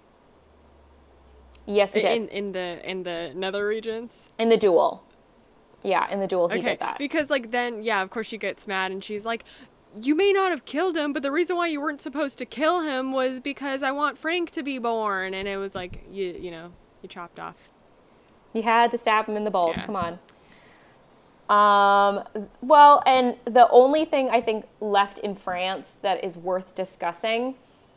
S2: Yes, he did.
S1: In, in the in the nether regions?
S2: In the duel. Yeah, in the duel he
S1: okay.
S2: did that.
S1: Because like then, yeah, of course she gets mad and she's like, you may not have killed him, but the reason why you weren't supposed to kill him was because I want Frank to be born. And it was like, you you know, you chopped off.
S2: You had to stab him in the balls.
S1: Yeah.
S2: Come on. Um, well, and the only thing I think left in France that is worth discussing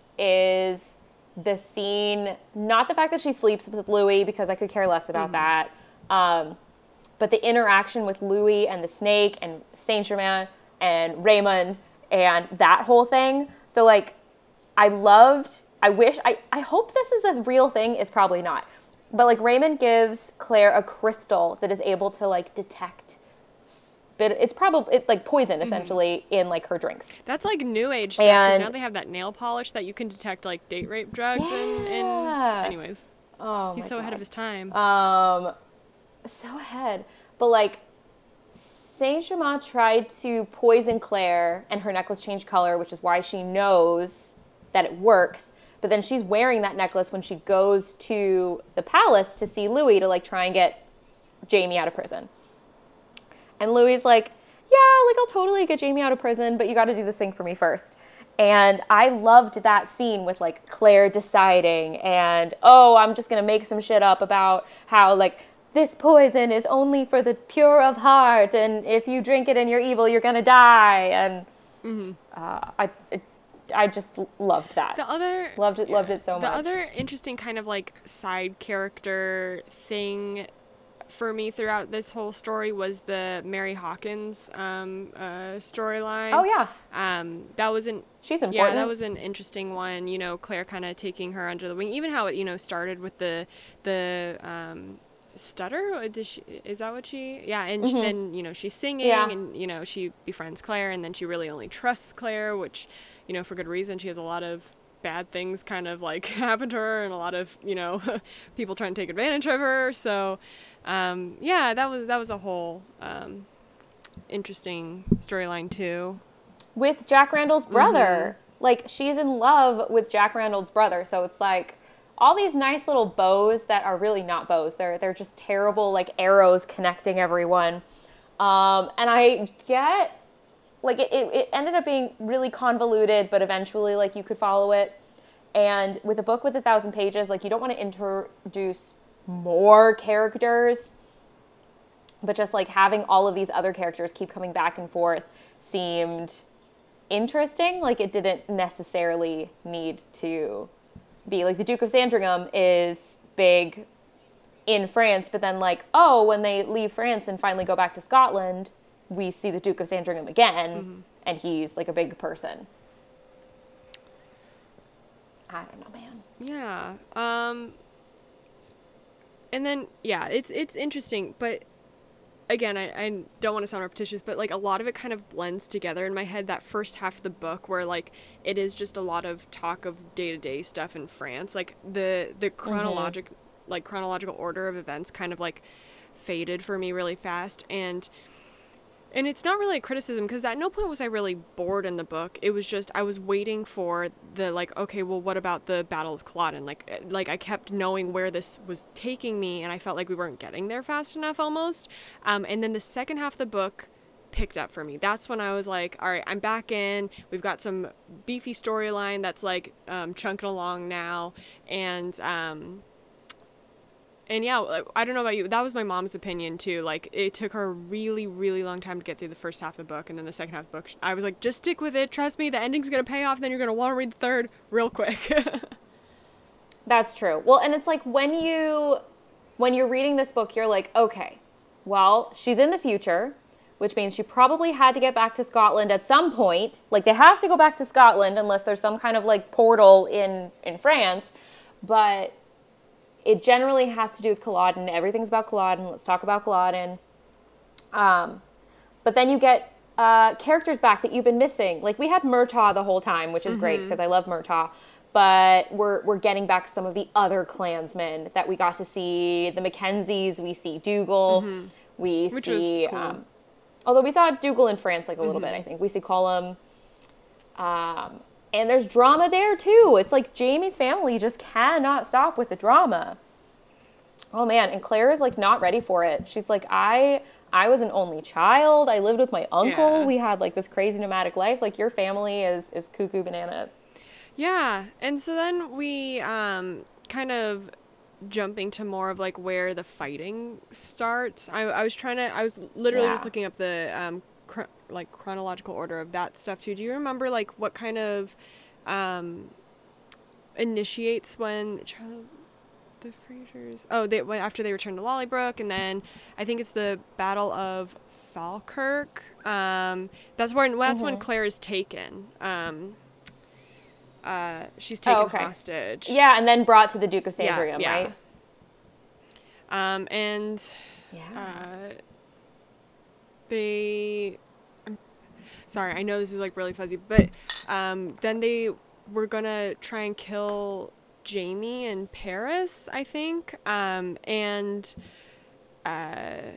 S2: is the scene, not the fact that she sleeps with Louis, because I could care less about mm-hmm. that, um, but the interaction with Louis and the snake and Saint-Germain and Raymond and that whole thing. So, like, I loved, I wish, I, I hope this is a real thing. It's probably not. But, like, Raymond gives Claire a crystal that is able to, like, detect, but it's probably, it's like poison, essentially, mm-hmm. in, like, her drinks.
S1: That's, like, new age stuff, because now they have that nail polish that you can detect, like, date rape drugs
S2: yeah.
S1: in, in. Anyways.
S2: Oh,
S1: He's so
S2: God.
S1: ahead of his time.
S2: Um, so ahead. But, like, Saint-Germain tried to poison Claire, and her necklace changed color, which is why she knows that it works. But then she's wearing that necklace when she goes to the palace to see Louis to, like, try and get Jamie out of prison. And Louis's like, yeah, like, I'll totally get Jamie out of prison, but you got to do this thing for me first. And I loved that scene with, like, Claire deciding and, oh, I'm just going to make some shit up about how, like, this poison is only for the pure of heart, and if you drink it and you're evil, you're going to die. And
S1: mm-hmm.
S2: uh, I... It, I just loved that.
S1: The other
S2: loved it, yeah. loved it so
S1: the
S2: much.
S1: The other interesting kind of like side character thing for me throughout this whole story was the Mary Hawkins um, uh, storyline.
S2: Oh yeah.
S1: Um, that was an
S2: she's important.
S1: Yeah, that was an interesting one. You know, Claire kind of taking her under the wing. Even how it you know started with the the. Um, stutter Did she, is that what she yeah and mm-hmm. she, then you know she's singing yeah. and you know she befriends Claire and then she really only trusts Claire, which you know for good reason. She has a lot of bad things kind of like happen to her and a lot of you know people trying to take advantage of her, so um yeah that was that was a whole um interesting storyline too
S2: with Jack Randall's brother. Mm-hmm. Like she's in love with Jack Randall's brother, so it's like all these nice little bows that are really not bows. They're they're just terrible like arrows connecting everyone. Um, and I get like it, it, it ended up being really convoluted, but eventually like you could follow it. And with a book with a thousand pages, like you don't want to introduce more characters, but just like having all of these other characters keep coming back and forth seemed interesting. Like it didn't necessarily need to be like the Duke of Sandringham is big in France, but then like, oh, when they leave France and finally go back to Scotland, we see the Duke of Sandringham again, mm-hmm. and he's like a big person. I don't know, man.
S1: Yeah. Um, and then, yeah, it's it's interesting, but again, I, I don't want to sound repetitious, but like a lot of it kind of blends together in my head. That first half of the book where like it is just a lot of talk of day-to-day stuff in France. Like the the chronologic mm-hmm. like chronological order of events kind of like faded for me really fast, and and it's not really a criticism because at no point was I really bored in the book. It was just I was waiting for the like, okay, well, what about the Battle of Culloden? Like like I kept knowing where this was taking me, and I felt like we weren't getting there fast enough almost. Um, and then the second half of the book picked up for me. That's when I was like, all right, I'm back in. We've got some beefy storyline that's like um, chunking along now, and um, And yeah, like, I don't know about you. That was my mom's opinion too. Like it took her a really, really long time to get through the first half of the book, and then the second half of the book, I was like, just stick with it. Trust me, the ending's gonna pay off. Then you're gonna want to read the third real quick.
S2: That's true. Well, and it's like when you when you're reading this book, you're like, okay, well, she's in the future, which means she probably had to get back to Scotland at some point. Like they have to go back to Scotland unless there's some kind of like portal in in France, but it generally has to do with Culloden. Everything's about Culloden. Let's talk about Culloden. Um, but then you get uh, characters back that you've been missing. Like we had Murtaugh the whole time, which is mm-hmm. great because I love Murtaugh. But we're we're getting back some of the other clansmen that we got to see. The Mackenzies, we see Dougal, mm-hmm. we which see. Cool. Um, although we saw Dougal in France like a little mm-hmm. bit, I think we see Colum. Um, And there's drama there, too. It's like Jamie's family just cannot stop with the drama. Oh, man. And Claire is, like, not ready for it. She's like, I I was an only child. I lived with my uncle. Yeah. We had, like, this crazy nomadic life. Like, your family is, is cuckoo bananas.
S1: Yeah. And so then we um, kind of jumping to more of, like, where the fighting starts. I, I was trying to... I was literally yeah. just looking up the... Um, like chronological order of that stuff too. Do you remember like what kind of um initiates when Charlie, the Frasers oh they went after they returned to Lollybrook, and then I think it's the Battle of Falkirk. Um that's when that's mm-hmm. when Claire is taken. Um uh she's taken oh, okay. hostage.
S2: Yeah, and then brought to the Duke of Sandringham,
S1: yeah, yeah.
S2: right?
S1: Um and
S2: yeah.
S1: uh they I'm sorry, I know this is like really fuzzy, but um then they were gonna try and kill Jamie in Paris, I think. Um and uh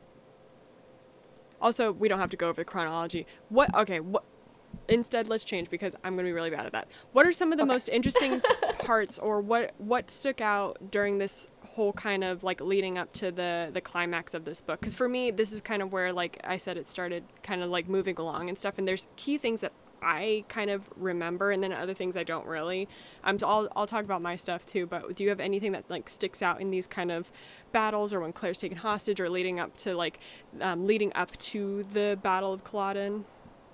S1: also we don't have to go over the chronology. What okay, what instead let's change because I'm gonna be really bad at that. What are some of the okay. most interesting parts, or what what stuck out during this whole kind of like leading up to the the climax of this book? Because for me this is kind of where, like I said, it started kind of like moving along and stuff, and there's key things that I kind of remember and then other things I don't really. Um so I'll I'll talk about my stuff too, but do you have anything that like sticks out in these kind of battles, or when Claire's taken hostage, or leading up to like um, leading up to the Battle of Culloden?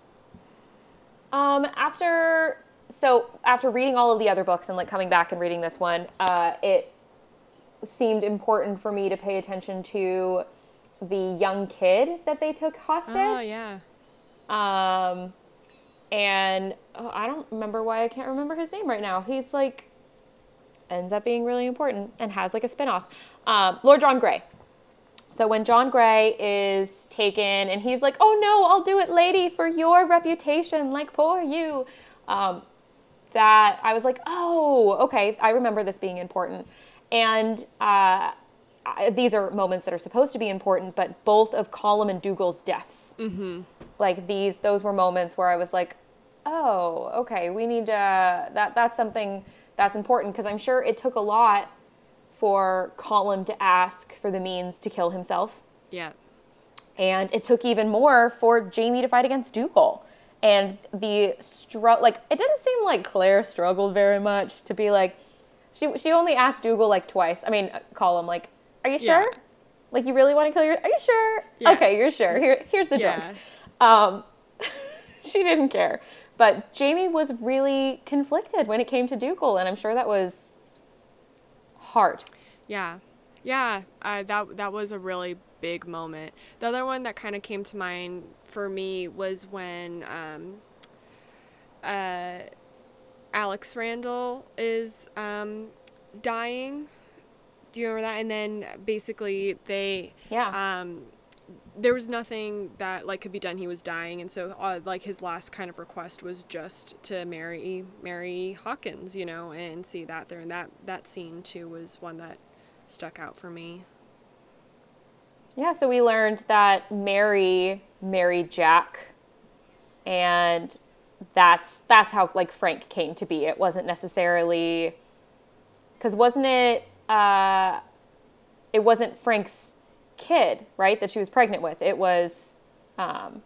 S2: Um after so after reading all of the other books and like coming back and reading this one, uh it seemed important for me to pay attention to the young kid that they took hostage.
S1: Oh, yeah.
S2: Um, and oh, I don't remember why I can't remember his name right now. He's like, ends up being really important and has like a spinoff. Um, Lord John Grey. So when John Grey is taken and he's like, oh no, I'll do it, lady, for your reputation, like poor you. Um, that I was like, oh, okay, I remember this being important. And uh, I, these are moments that are supposed to be important, but both of Colum and Dougal's deaths,
S1: mm-hmm.
S2: like these, those were moments where I was like, oh, okay, we need to, that, that's something that's important, because I'm sure it took a lot for Colum to ask for the means to kill himself.
S1: Yeah.
S2: And it took even more for Jamie to fight against Dougal. And the, str- like, it didn't seem like Claire struggled very much to be like, She she only asked Dougal like twice. I mean, Colum, like, are you sure? Yeah. Like, you really want to kill your... Are you sure? Yeah. Okay, you're sure. Here, here's the
S1: yeah.
S2: drugs. Um, she didn't care. But Jamie was really conflicted when it came to Dougal, and I'm sure that was hard.
S1: Yeah. Yeah, uh, that that was a really big moment. The other one that kind of came to mind for me was when... Um, uh. Alex Randall is um, dying. Do you remember that? And then basically they,
S2: yeah.
S1: um, there was nothing that like could be done. He was dying, and so uh, like his last kind of request was just to marry marry Hawkins, you know, and see that there. And that that scene too was one that stuck out for me.
S2: Yeah. So we learned that Mary married Jack, and that's that's how like Frank came to be. It wasn't necessarily because wasn't it uh, it wasn't Frank's kid, right, that she was pregnant with. It was um,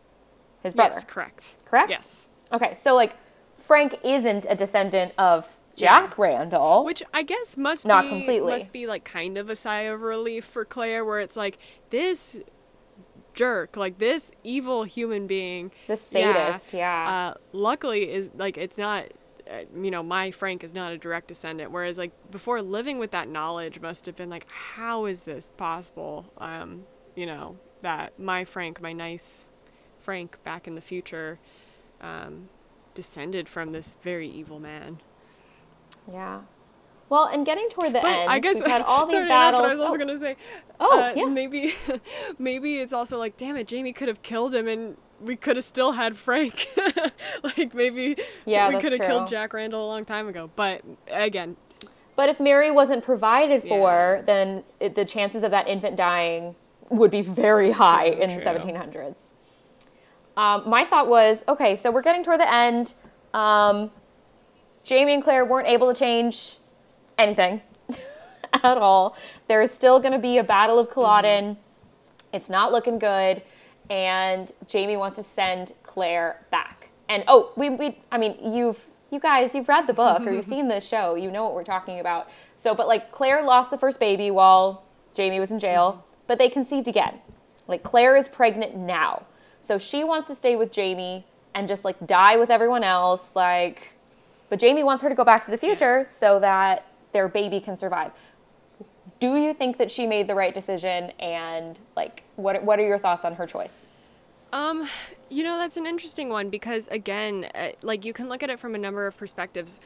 S2: his brother.
S1: Yes, correct.
S2: Correct?
S1: Yes.
S2: Okay, so like Frank isn't a descendant of Jack yeah. Randall.
S1: Which I guess must
S2: not
S1: be
S2: completely.
S1: must be like kind of a sigh of relief for Claire, where it's like this jerk, like this evil human being,
S2: this sadist, yeah. yeah.
S1: Uh, luckily, is like it's not. Uh, you know, my Frank is not a direct descendant. Whereas, like before, living with that knowledge must have been like, how is this possible? Um, you know, that my Frank, my nice Frank, back in the future, um, descended from this very evil man.
S2: Yeah. Well, and getting toward the
S1: but
S2: end,
S1: I guess,
S2: we've had all these
S1: sorry,
S2: battles.
S1: I was also
S2: oh.
S1: gonna say,
S2: oh,
S1: uh,
S2: yeah.
S1: maybe, maybe it's also like, damn it, Jamie could have killed him, and we could have still had Frank. Like maybe
S2: yeah,
S1: we could have
S2: true.
S1: killed Jack Randall a long time ago. But again,
S2: but if Mary wasn't provided
S1: yeah.
S2: for, then it, the chances of that infant dying would be very high
S1: true,
S2: in
S1: true.
S2: the seventeen hundreds. Um, my thought was, okay, so we're getting toward the end. Um, Jamie and Claire weren't able to change anything at all. There is still going to be a Battle of Culloden. Mm-hmm. It's not looking good. And Jamie wants to send Claire back. And, oh, we, we I mean, you've, you guys, you've read the book or you've seen the show. You know what we're talking about. So, but, like, Claire lost the first baby while Jamie was in jail. Mm-hmm. But they conceived again. Like, Claire is pregnant now. So she wants to stay with Jamie and just, like, die with everyone else. Like, but Jamie wants her to go back to the future so that their baby can survive. Do you think that she made the right decision? And, like, what what are your thoughts on her choice?
S1: Um, you know, that's an interesting one because, again, uh, like, you can look at it from a number of perspectives.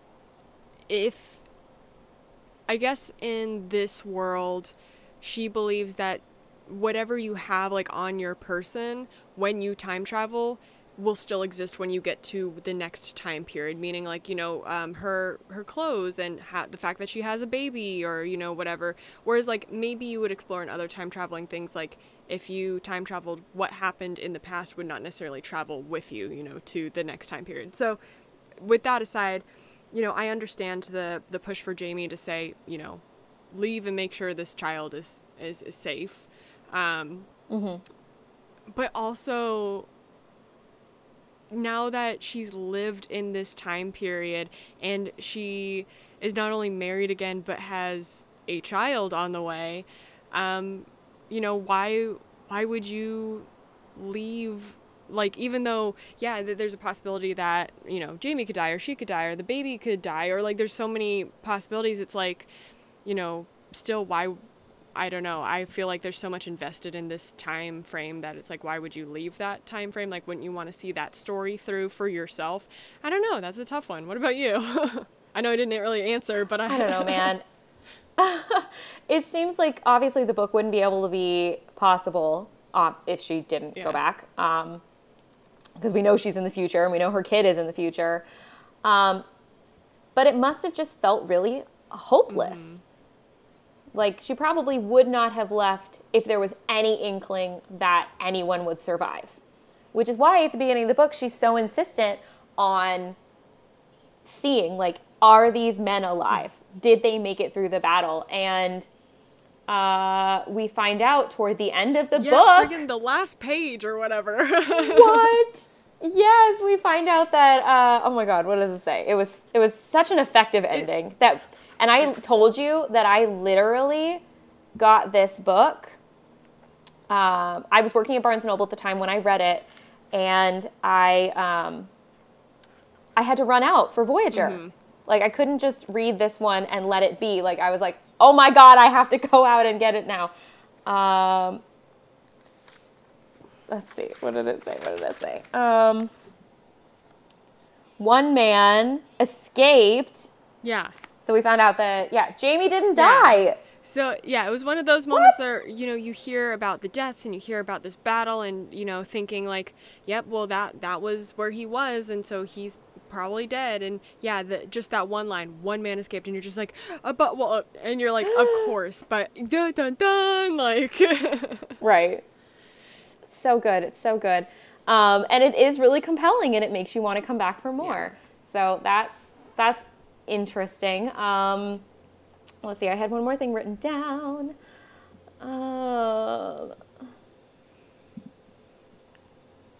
S1: If, I guess in this world, she believes that whatever you have, like, on your person when you time travel will still exist when you get to the next time period, meaning, like, you know, um, her her clothes and ha- the fact that she has a baby or, you know, whatever. Whereas, like, maybe you would explore in other time traveling things, like, if you time traveled, what happened in the past would not necessarily travel with you, you know, to the next time period. So with that aside, you know, I understand the the push for Jamie to say, you know, leave and make sure this child is, is, is safe. Um,
S2: mm-hmm.
S1: But also, now that she's lived in this time period and she is not only married again but has a child on the way, um, you know, why why would you leave? Like, even though, yeah, th- there's a possibility that, you know, Jamie could die or she could die or the baby could die or, like, there's so many possibilities. It's like, you know, still, why? I don't know. I feel like there's so much invested in this time frame that it's like, why would you leave that time frame? Like, wouldn't you want to see that story through for yourself? I don't know. That's a tough one. What about you? I know I didn't really answer, but I...
S2: I don't know, man. It seems like, obviously, the book wouldn't be able to be possible uh, if she didn't yeah. go back. Um, because we know she's in the future, and we know her kid is in the future. Um, but it must have just felt really hopeless. Mm-hmm. Like, she probably would not have left if there was any inkling that anyone would survive. Which is why, at the beginning of the book, she's so insistent on seeing, like, are these men alive? Did they make it through the battle? And uh, we find out toward the end of the
S1: yeah,
S2: book.
S1: Yeah, friggin' the last page or whatever.
S2: What? Yes, we find out that, uh, oh my God, what does it say? It was, it was such an effective ending it, that... And I told you that I literally got this book. Um, I was working at Barnes and Noble at the time when I read it, and I um, I had to run out for Voyager. Mm-hmm. Like, I couldn't just read this one and let it be. Like, I was like, oh my God, I have to go out and get it now. Um, let's see. What did it say? What did it say? Um, one man escaped.
S1: Yeah.
S2: So we found out that, yeah, Jamie didn't die.
S1: Yeah. So, yeah, it was one of those moments where, you know, you hear about the deaths and you hear about this battle and, you know, thinking like, yep, well, that, that was where he was. And so he's probably dead. And, yeah, the, just that one line, one man escaped. And you're just like, uh, but, well, uh, and you're like, of course. But, dun, dun, dun, like.
S2: Right. It's so good. It's so good. Um, and it is really compelling and it makes you want to come back for more. Yeah. So that's, that's, interesting. Um, let's see. I had one more thing written down. Uh,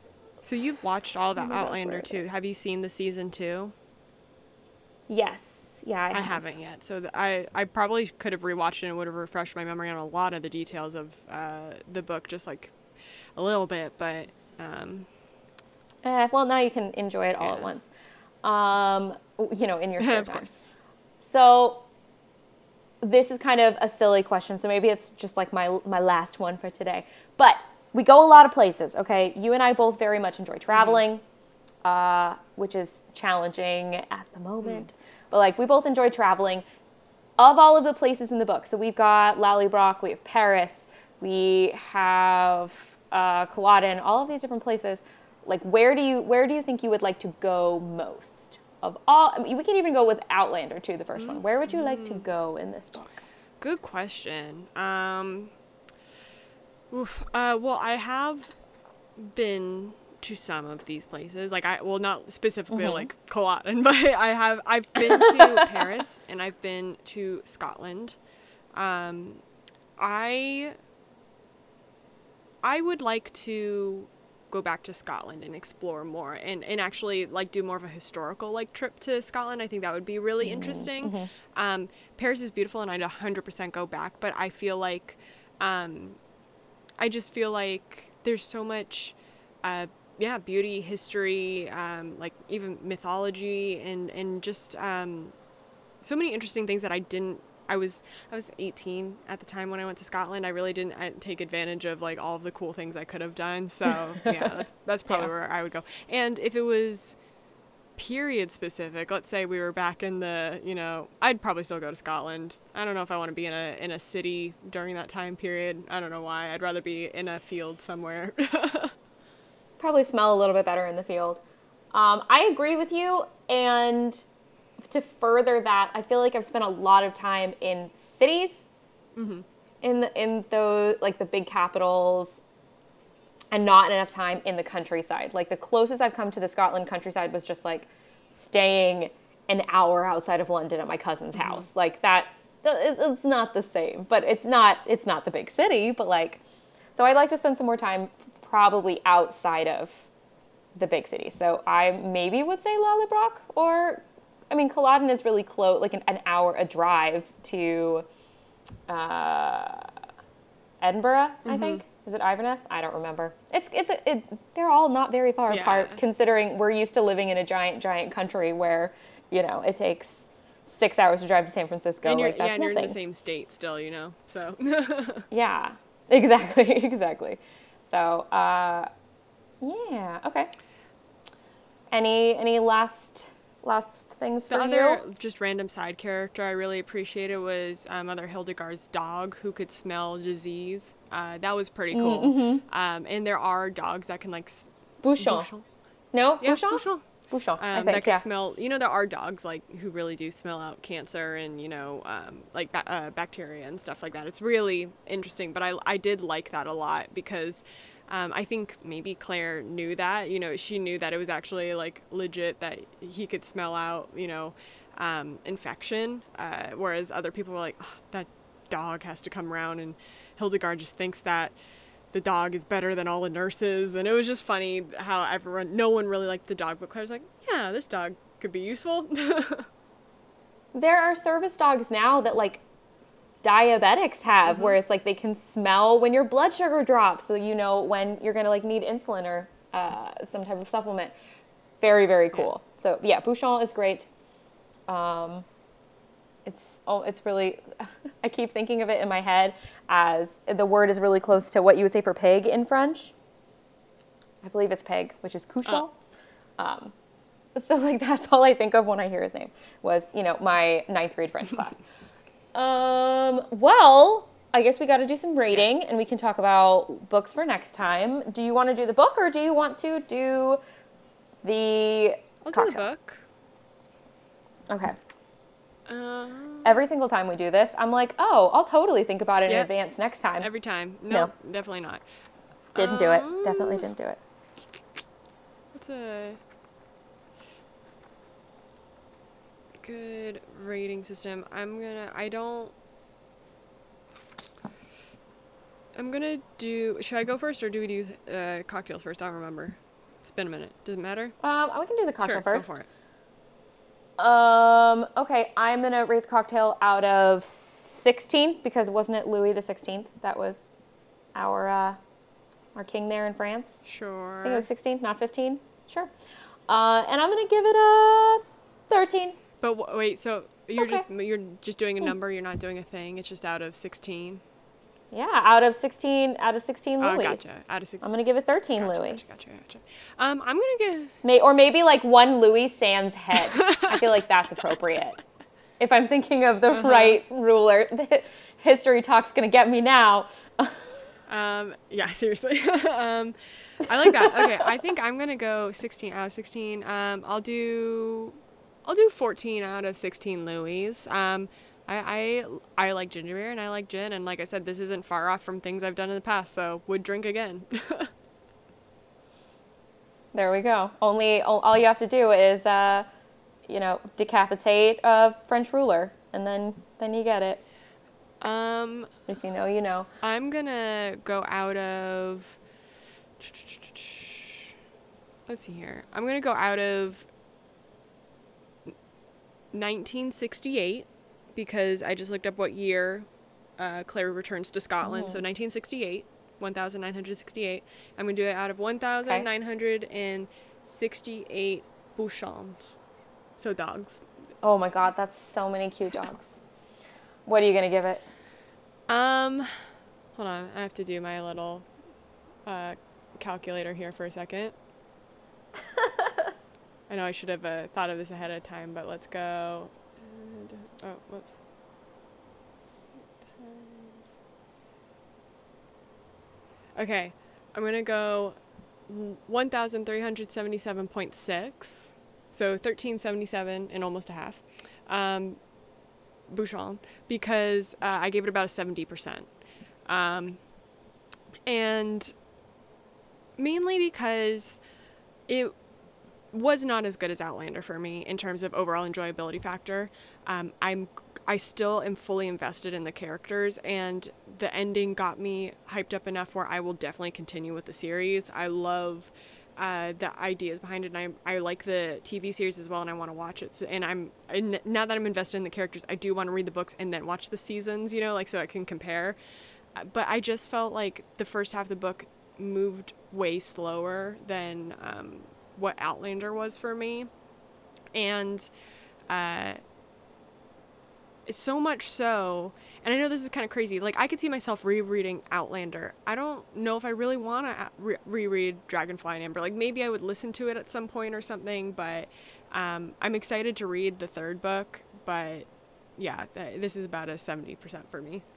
S1: so you've watched all of Outlander too. Have you seen the season two?
S2: Yes. Yeah, I,
S1: I
S2: have.
S1: haven't yet. So th- I, I probably could have rewatched it and would have refreshed my memory on a lot of the details of uh, the book, just like a little bit. But um,
S2: Eh, well, now you can enjoy it all
S1: yeah.
S2: at once. Um, you know, in your spare
S1: Of
S2: time.
S1: course.
S2: So this is kind of a silly question, so maybe it's just like my my last one for today. But we go a lot of places, okay? You and I both very much enjoy traveling, mm-hmm. uh, which is challenging at the moment. Mm. But like we both enjoy traveling. Of all of the places in the book, so we've got Lallybroch, we have Paris, we have uh, Culloden, all of these different places. Like, where do you where do you think you would like to go most of all? I mean, we can even go with Outlander too, the first mm-hmm. one. Where would you like to go in this book?
S1: Good question. Um, oof. Uh, well, I have been to some of these places. Like, I well, not specifically mm-hmm. like Culloden, but I have I've been to Paris and I've been to Scotland. Um, I I would like to go back to Scotland and explore more and, and actually like do more of a historical like trip to Scotland. I think that would be really mm-hmm. interesting. Mm-hmm. Um, Paris is beautiful and I'd one hundred percent go back, but I feel like um, I just feel like there's so much uh, yeah, beauty, history, um, like even mythology and, and just um, so many interesting things that I didn't I was I was eighteen at the time when I went to Scotland. I really didn't I didn't take advantage of like all of the cool things I could have done. So yeah, that's that's probably yeah. where I would go. And if it was period specific, let's say we were back in the, you know, I'd probably still go to Scotland. I don't know if I want to be in a in a city during that time period. I don't know why. I'd rather be in a field somewhere.
S2: Probably smell a little bit better in the field. Um, I agree with you, and to further that, I feel like I've spent a lot of time in cities, mm-hmm. in the, in those like the big capitals, and not enough time in the countryside. Like the closest I've come to the Scotland countryside was just like staying an hour outside of London at my cousin's mm-hmm. house. Like that, it's not the same, but it's not it's not the big city. But like, so I'd like to spend some more time probably outside of the big city. So I maybe would say Lallybroch or. I mean, Culloden is really close, like an, an hour, a drive to uh, Edinburgh, mm-hmm. I think. Is it Inverness? I don't remember. It's it's a, it, they're all not very far yeah. apart, considering we're used to living in a giant, giant country where, you know, it takes six hours to drive to San Francisco.
S1: And you're,
S2: like, that's
S1: yeah, and
S2: nothing.
S1: you're in the same state still, you know, so.
S2: yeah, exactly, exactly. So, uh, yeah, okay. Any any last... Last things for
S1: the other
S2: you?
S1: Just random side character I really appreciated was um, Mother Hildegard's dog who could smell disease. Uh, that was pretty cool. Mm-hmm. Um, and there are dogs that can like... S-
S2: Bouchon. Bouchon. No?
S1: Yeah,
S2: Bouchon?
S1: Bouchon.
S2: Bouchon,
S1: um,
S2: I think,
S1: that could
S2: yeah.
S1: smell... You know, there are dogs like who really do smell out cancer and, you know, um, like ba- uh, bacteria and stuff like that. It's really interesting, but I, I did like that a lot because... Um, I think maybe Claire knew that, you know, she knew that it was actually like legit that he could smell out, you know, um, infection. Uh, whereas other people were like, oh, that dog has to come around. And Hildegard just thinks that the dog is better than all the nurses. And it was just funny how everyone, no one really liked the dog, but Claire's like, yeah, this dog could be useful.
S2: There are service dogs now that like diabetics have, mm-hmm. where it's like they can smell when your blood sugar drops, so you know when you're gonna like need insulin or uh, some type of supplement. Very, very cool. Yeah. So yeah, Bouchon is great. Um, it's oh, it's really. I keep thinking of it in my head as the word is really close to what you would say for pig in French. I believe it's pig, which is couchon. Oh. Um, so like that's all I think of when I hear his name. Was you know my ninth grade French class. Um, well, I guess we got to do some rating yes. and we can talk about books for next time. Do you want to do the book or do you want to do the
S1: I'll
S2: cocktail?
S1: do the book.
S2: Okay.
S1: Uh,
S2: Every single time we do this, I'm like, oh, I'll totally think about it
S1: yep.
S2: in advance next time.
S1: Every time. No, no. Definitely not.
S2: Didn't um, do it. Definitely didn't do it.
S1: What's a... good rating system? I'm gonna I don't I'm gonna do should I go first or do we do uh, cocktails first? I don't remember. It's been a minute. Does it matter?
S2: Um we can do the cocktail
S1: sure,
S2: first.
S1: Go for it.
S2: Um, okay, I'm going to rate the cocktail out of sixteen because wasn't it Louis the sixteenth? That was our uh, our king there in France.
S1: Sure.
S2: I think it was sixteen, not fifteen. Sure. Uh, and I'm going to give it a thirteen.
S1: But w- wait, so you're
S2: okay.
S1: just you're just doing a number. You're not doing a thing. It's just out of sixteen.
S2: Yeah, out of sixteen, out of sixteen
S1: Oh,
S2: Louis.
S1: gotcha. Out of sixteen.
S2: I'm going to give it thirteen
S1: Gotcha,
S2: Louis.
S1: gotcha, gotcha, gotcha. Um, I'm gonna give.
S2: May, or maybe like one Louis sans head. I feel like that's appropriate. If I'm thinking of the
S1: Uh-huh.
S2: right ruler, the history talk's going to get me now.
S1: Um, yeah, seriously. um, I like that. Okay, I think I'm gonna go sixteen out of sixteen. Um, I'll do, I'll do fourteen out of sixteen Louis. Um, I, I I like ginger beer and I like gin, and like I said, this isn't far off from things I've done in the past, so would drink again.
S2: There we go. Only all all you have to do is, uh, you know, decapitate a French ruler, and then then you get it.
S1: um,
S2: If you know, you know.
S1: I'm gonna go out of. Let's see here. I'm gonna go out of nineteen sixty-eight because I just looked up what year uh, Claire returns to Scotland. So nineteen sixty-eight, one thousand nine hundred sixty-eight. I'm gonna do it out of one thousand nine hundred sixty-eight Bouchons. So dogs.
S2: Oh my God, that's so many cute dogs. What are you gonna give it?
S1: Um, hold on. I have to do my little uh, calculator here for a second. I know I should have uh, thought of this ahead of time, but let's go. And, oh, whoops. Okay, I'm going to go one thousand three hundred seventy-seven point six, so thirteen seventy-seven and almost a half, um, Bouchon, because uh, I gave it about a seventy percent. Um, and mainly because it was not as good as Outlander for me in terms of overall enjoyability factor. Um, I'm I still am fully invested in the characters, and the ending got me hyped up enough where I will definitely continue with the series. I love uh, the ideas behind it, and I I like the T V series as well, and I want to watch it. So, and I'm and now that I'm invested in the characters, I do want to read the books and then watch the seasons, you know, like so I can compare. But I just felt like the first half of the book moved way slower than um, what Outlander was for me. And uh, so much so, and I know this is kind of crazy, like I could see myself rereading Outlander. I don't know if I really want to re- reread Dragonfly and Amber. Like maybe I would listen to it at some point or something, but um, I'm excited to read the third book. But yeah, th- this is about a seventy percent for me.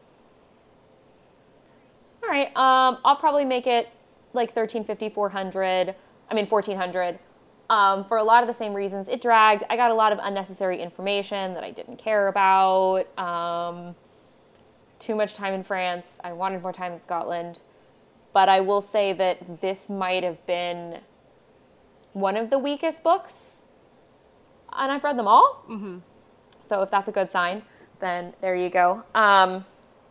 S2: All right, um, I'll probably make it like thirteen fifty, four hundred, I mean fourteen hundred, um, for a lot of the same reasons. It dragged. I got a lot of unnecessary information that I didn't care about. Um, too much time in France. I wanted more time in Scotland. But I will say that this might have been one of the weakest books, and I've read them all.
S1: Mm-hmm.
S2: So if that's a good sign, then there you go. Um,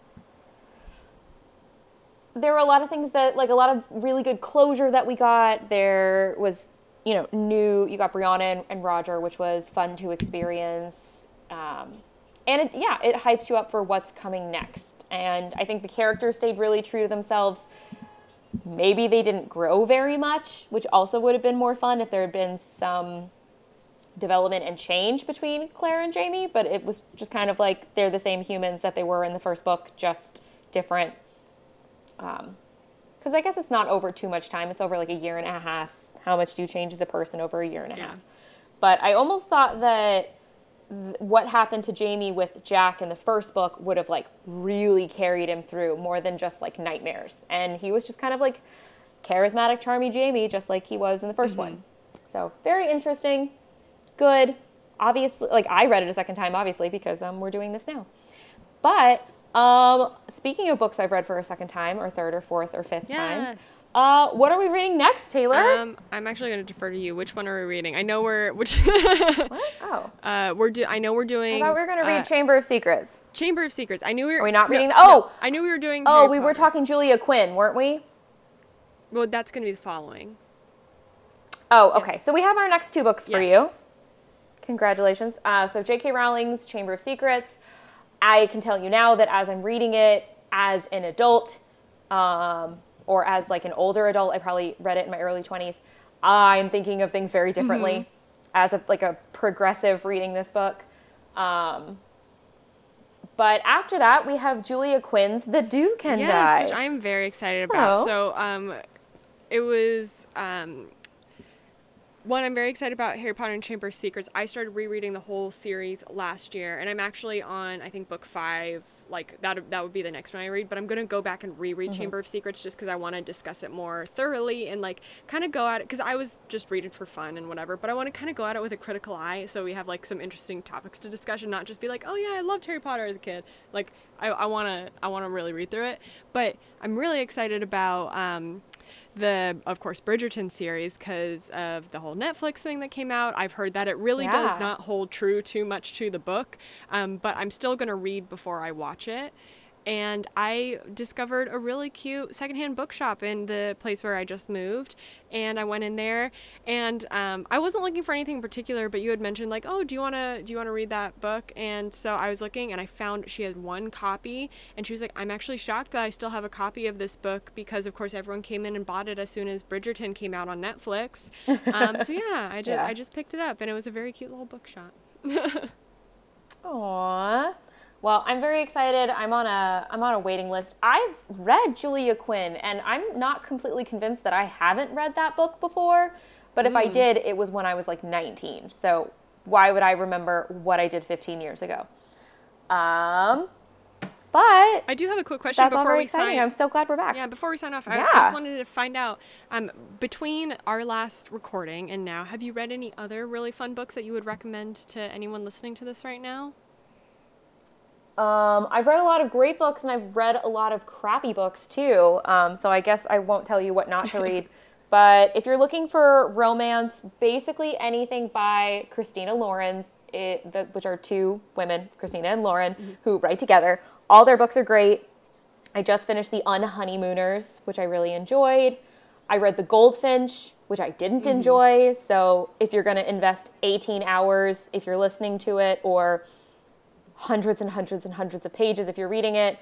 S2: There were a lot of things that, like a lot of really good closure that we got. There was, you know, new, you got Brianna and, and Roger, which was fun to experience. Um, and it, yeah, it hypes you up for what's coming next. And I think the characters stayed really true to themselves. Maybe they didn't grow very much, which also would have been more fun if there had been some development and change between Claire and Jamie. But it was just kind of like they're the same humans that they were in the first book, just different. Um, because I guess it's not over too much time. It's over like a year and a half. How much do you change as a person over a year and a
S1: Yeah.
S2: half? But I almost thought that th- what happened to Jamie with Jack in the first book would have like really carried him through more than just like nightmares. And he was just kind of like charismatic, charming Jamie, just like he was in the first
S1: Mm-hmm.
S2: one. So very interesting, good. Obviously, like I read it a second time, obviously, because um, we're doing this now. But Um, speaking of books I've read for a second time, or third, or fourth, or fifth
S1: Yes.
S2: times, uh, what are we reading next, Taylor?
S1: Um, I'm actually going to defer to you. Which one are we reading? I know we're which.
S2: What? Oh,
S1: uh, we're do. I know we're doing.
S2: I thought we were going to read
S1: uh,
S2: Chamber of Secrets.
S1: Chamber of Secrets. I knew we were.
S2: Are we not
S1: no,
S2: reading?
S1: no,
S2: Oh!
S1: I knew we were doing.
S2: Oh,
S1: Harry
S2: we were
S1: Potter.
S2: talking Julia Quinn, weren't we?
S1: Well, that's going to be the following.
S2: Oh, okay.
S1: Yes.
S2: So we have our next two books for
S1: Yes.
S2: you. Congratulations. Uh, so J K. Rowling's Chamber of Secrets. I can tell you now that as I'm reading it as an adult, um, or as like an older adult, I probably read it in my early twenties, I'm thinking of things very differently mm-hmm. as a, like a progressive reading this book. Um, but after that, we have Julia Quinn's The Dew Can
S1: yes,
S2: Die.
S1: Yes, which I'm very excited so. about. So um, it was... Um, One, I'm very excited about Harry Potter and Chamber of Secrets. I started rereading the whole series last year, and I'm actually on, I think, book five. Like, that that would be the next one I read. But I'm going to go back and reread mm-hmm. Chamber of Secrets just because I want to discuss it more thoroughly and, like, kind of go at it. Because I was just reading for fun and whatever. But I want to kind of go at it with a critical eye so we have, like, some interesting topics to discuss and not just be like, oh, yeah, I loved Harry Potter as a kid. Like, I, I want to I want to really read through it. But I'm really excited about... Um, the, of course, Bridgerton series because of the whole Netflix thing that came out. I've heard that it really yeah. does not hold true too much to the book, um, but I'm still going to read before I watch it. And I discovered a really cute secondhand bookshop in the place where I just moved. And I went in there, and um, I wasn't looking for anything in particular, but you had mentioned like, oh, do you want to do you want to read that book? And so I was looking, and I found she had one copy, and she was like, I'm actually shocked that I still have a copy of this book because, of course, everyone came in and bought it as soon as Bridgerton came out on Netflix. Um, so yeah, I just yeah. I just picked it up, and it was a very cute little bookshop.
S2: Aww. Well, I'm very excited. I'm on a I'm on a waiting list. I've read Julia Quinn, and I'm not completely convinced that I haven't read that book before. But mm. if I did, it was when I was like nineteen. So why would I remember what I did fifteen years ago? Um, but
S1: I do have a quick question
S2: that's
S1: before
S2: all very
S1: we
S2: exciting.
S1: sign.
S2: I'm so glad we're back.
S1: Yeah, before we sign off,
S2: yeah.
S1: I, I just wanted to find out um, between our last recording and now, have you read any other really fun books that you would recommend to anyone listening to this right now?
S2: Um, I've read a lot of great books, and I've read a lot of crappy books too. Um, so I guess I won't tell you what not to read. But if you're looking for romance, basically anything by Christina Lauren, it, the, which are two women, Christina and Lauren, mm-hmm. who write together. All their books are great. I just finished The Unhoneymooners, which I really enjoyed. I read The Goldfinch, which I didn't mm-hmm. enjoy. So if you're going to invest eighteen hours, if you're listening to it, or hundreds and hundreds and hundreds of pages if you're reading it,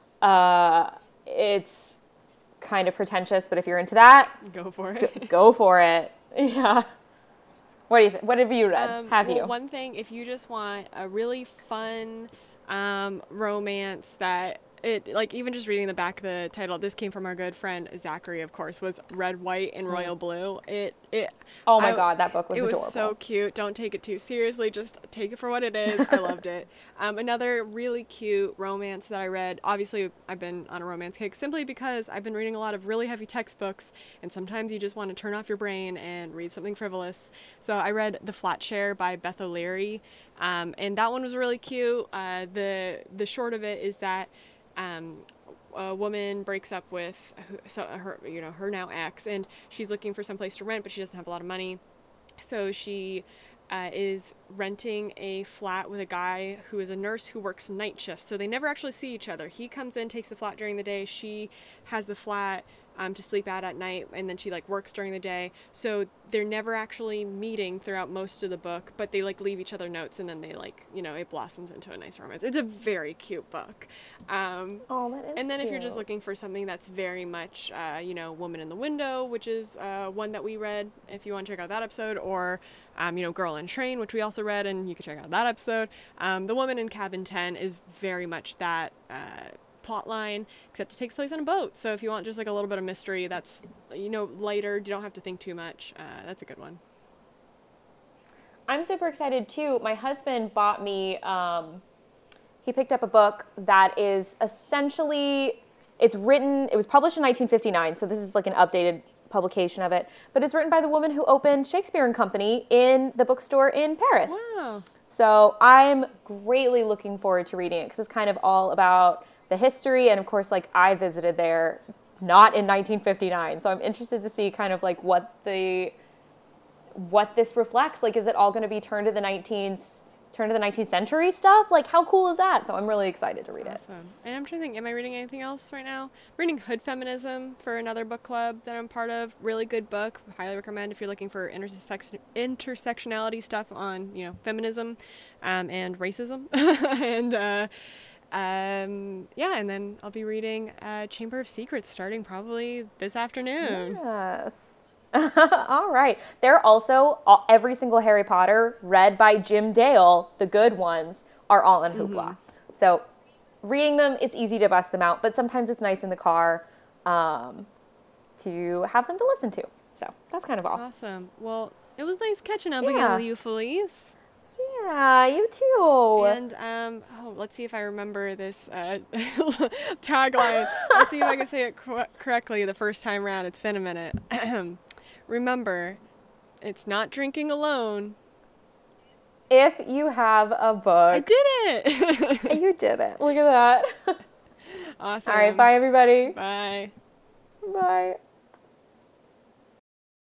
S2: uh, it's kind of pretentious, but if you're into that,
S1: go for it.
S2: Go, go for it. Yeah. What do you th- what have you read?
S1: Um,
S2: have
S1: well,
S2: you?
S1: One thing, if you just want a really fun um, romance that it, like, even just reading the back of the title, this came from our good friend Zachary, of course, was Red, White, and Royal mm. Blue. It, it.
S2: Oh my
S1: I,
S2: God, that book was
S1: it
S2: adorable.
S1: It was so cute. Don't take it too seriously. Just take it for what it is. I loved it. Um, another really cute romance that I read. Obviously, I've been on a romance kick simply because I've been reading a lot of really heavy textbooks, and sometimes you just want to turn off your brain and read something frivolous. So I read The Flat Share by Beth O'Leary, um, and that one was really cute. Uh, the the short of it is that. Um, a woman breaks up with so her, you know, her now ex, and she's looking for some place to rent, but she doesn't have a lot of money. So she uh, is renting a flat with a guy who is a nurse who works night shifts. So they never actually see each other. He comes in, takes the flat during the day. She has the flat um, to sleep at at night, and then she like works during the day. So they're never actually meeting throughout most of the book, but they like leave each other notes, and then they like, you know, it blossoms into a nice romance. It's a very cute book. Um,
S2: oh, that is
S1: And then
S2: cute.
S1: if you're just looking for something that's very much, uh, you know, Woman in the Window, which is uh, one that we read, if you want to check out that episode, or, um, you know, Girl in Train, which we also read, and you can check out that episode. Um, the Woman in Cabin ten is very much that uh, plot line, except it takes place on a boat. So if you want just like a little bit of mystery that's, you know, lighter, you don't have to think too much, uh, that's a good one.
S2: I'm super excited too. My husband bought me, um, he picked up a book that is essentially, it's written, it was published in nineteen fifty-nine, so this is like an updated publication of it, but it's written by the woman who opened Shakespeare and Company in the bookstore in Paris.
S1: Wow.
S2: So I'm greatly looking forward to reading it because it's kind of all about the history, and of course, like, I visited there not in nineteen fifty-nine, so I'm interested to see kind of like what the what this reflects. Like, is it all going to be turned to the nineteen turn of the nineteenth century stuff. Like, how cool is that? So I'm really excited to read it.
S1: Awesome. And I'm trying to think, am I reading anything else right now? I'm reading Hood Feminism for another book club that I'm part of. Really good book. Highly recommend if you're looking for intersection intersectionality stuff on, you know, feminism um, and racism. and uh, um, yeah, and then I'll be reading uh, Chamber of Secrets starting probably this afternoon.
S2: Yes. All right. They're also, all, every single Harry Potter read by Jim Dale, the good ones, are all on Hoopla. Mm-hmm. So reading them, it's easy to bust them out, but sometimes it's nice in the car um, to have them to listen to. So that's kind of all.
S1: Awesome. Well, it was nice catching up
S2: yeah.
S1: again with you, Felice.
S2: Yeah, you too.
S1: And, um, oh, let's see if I remember this uh, tagline. Let's see if I can say it co- correctly the first time around. It's been a minute. Remember, it's not drinking alone.
S2: If you have a book.
S1: I did it!
S2: You did it. Look at that.
S1: Awesome.
S2: All right, bye, everybody.
S1: Bye.
S2: Bye.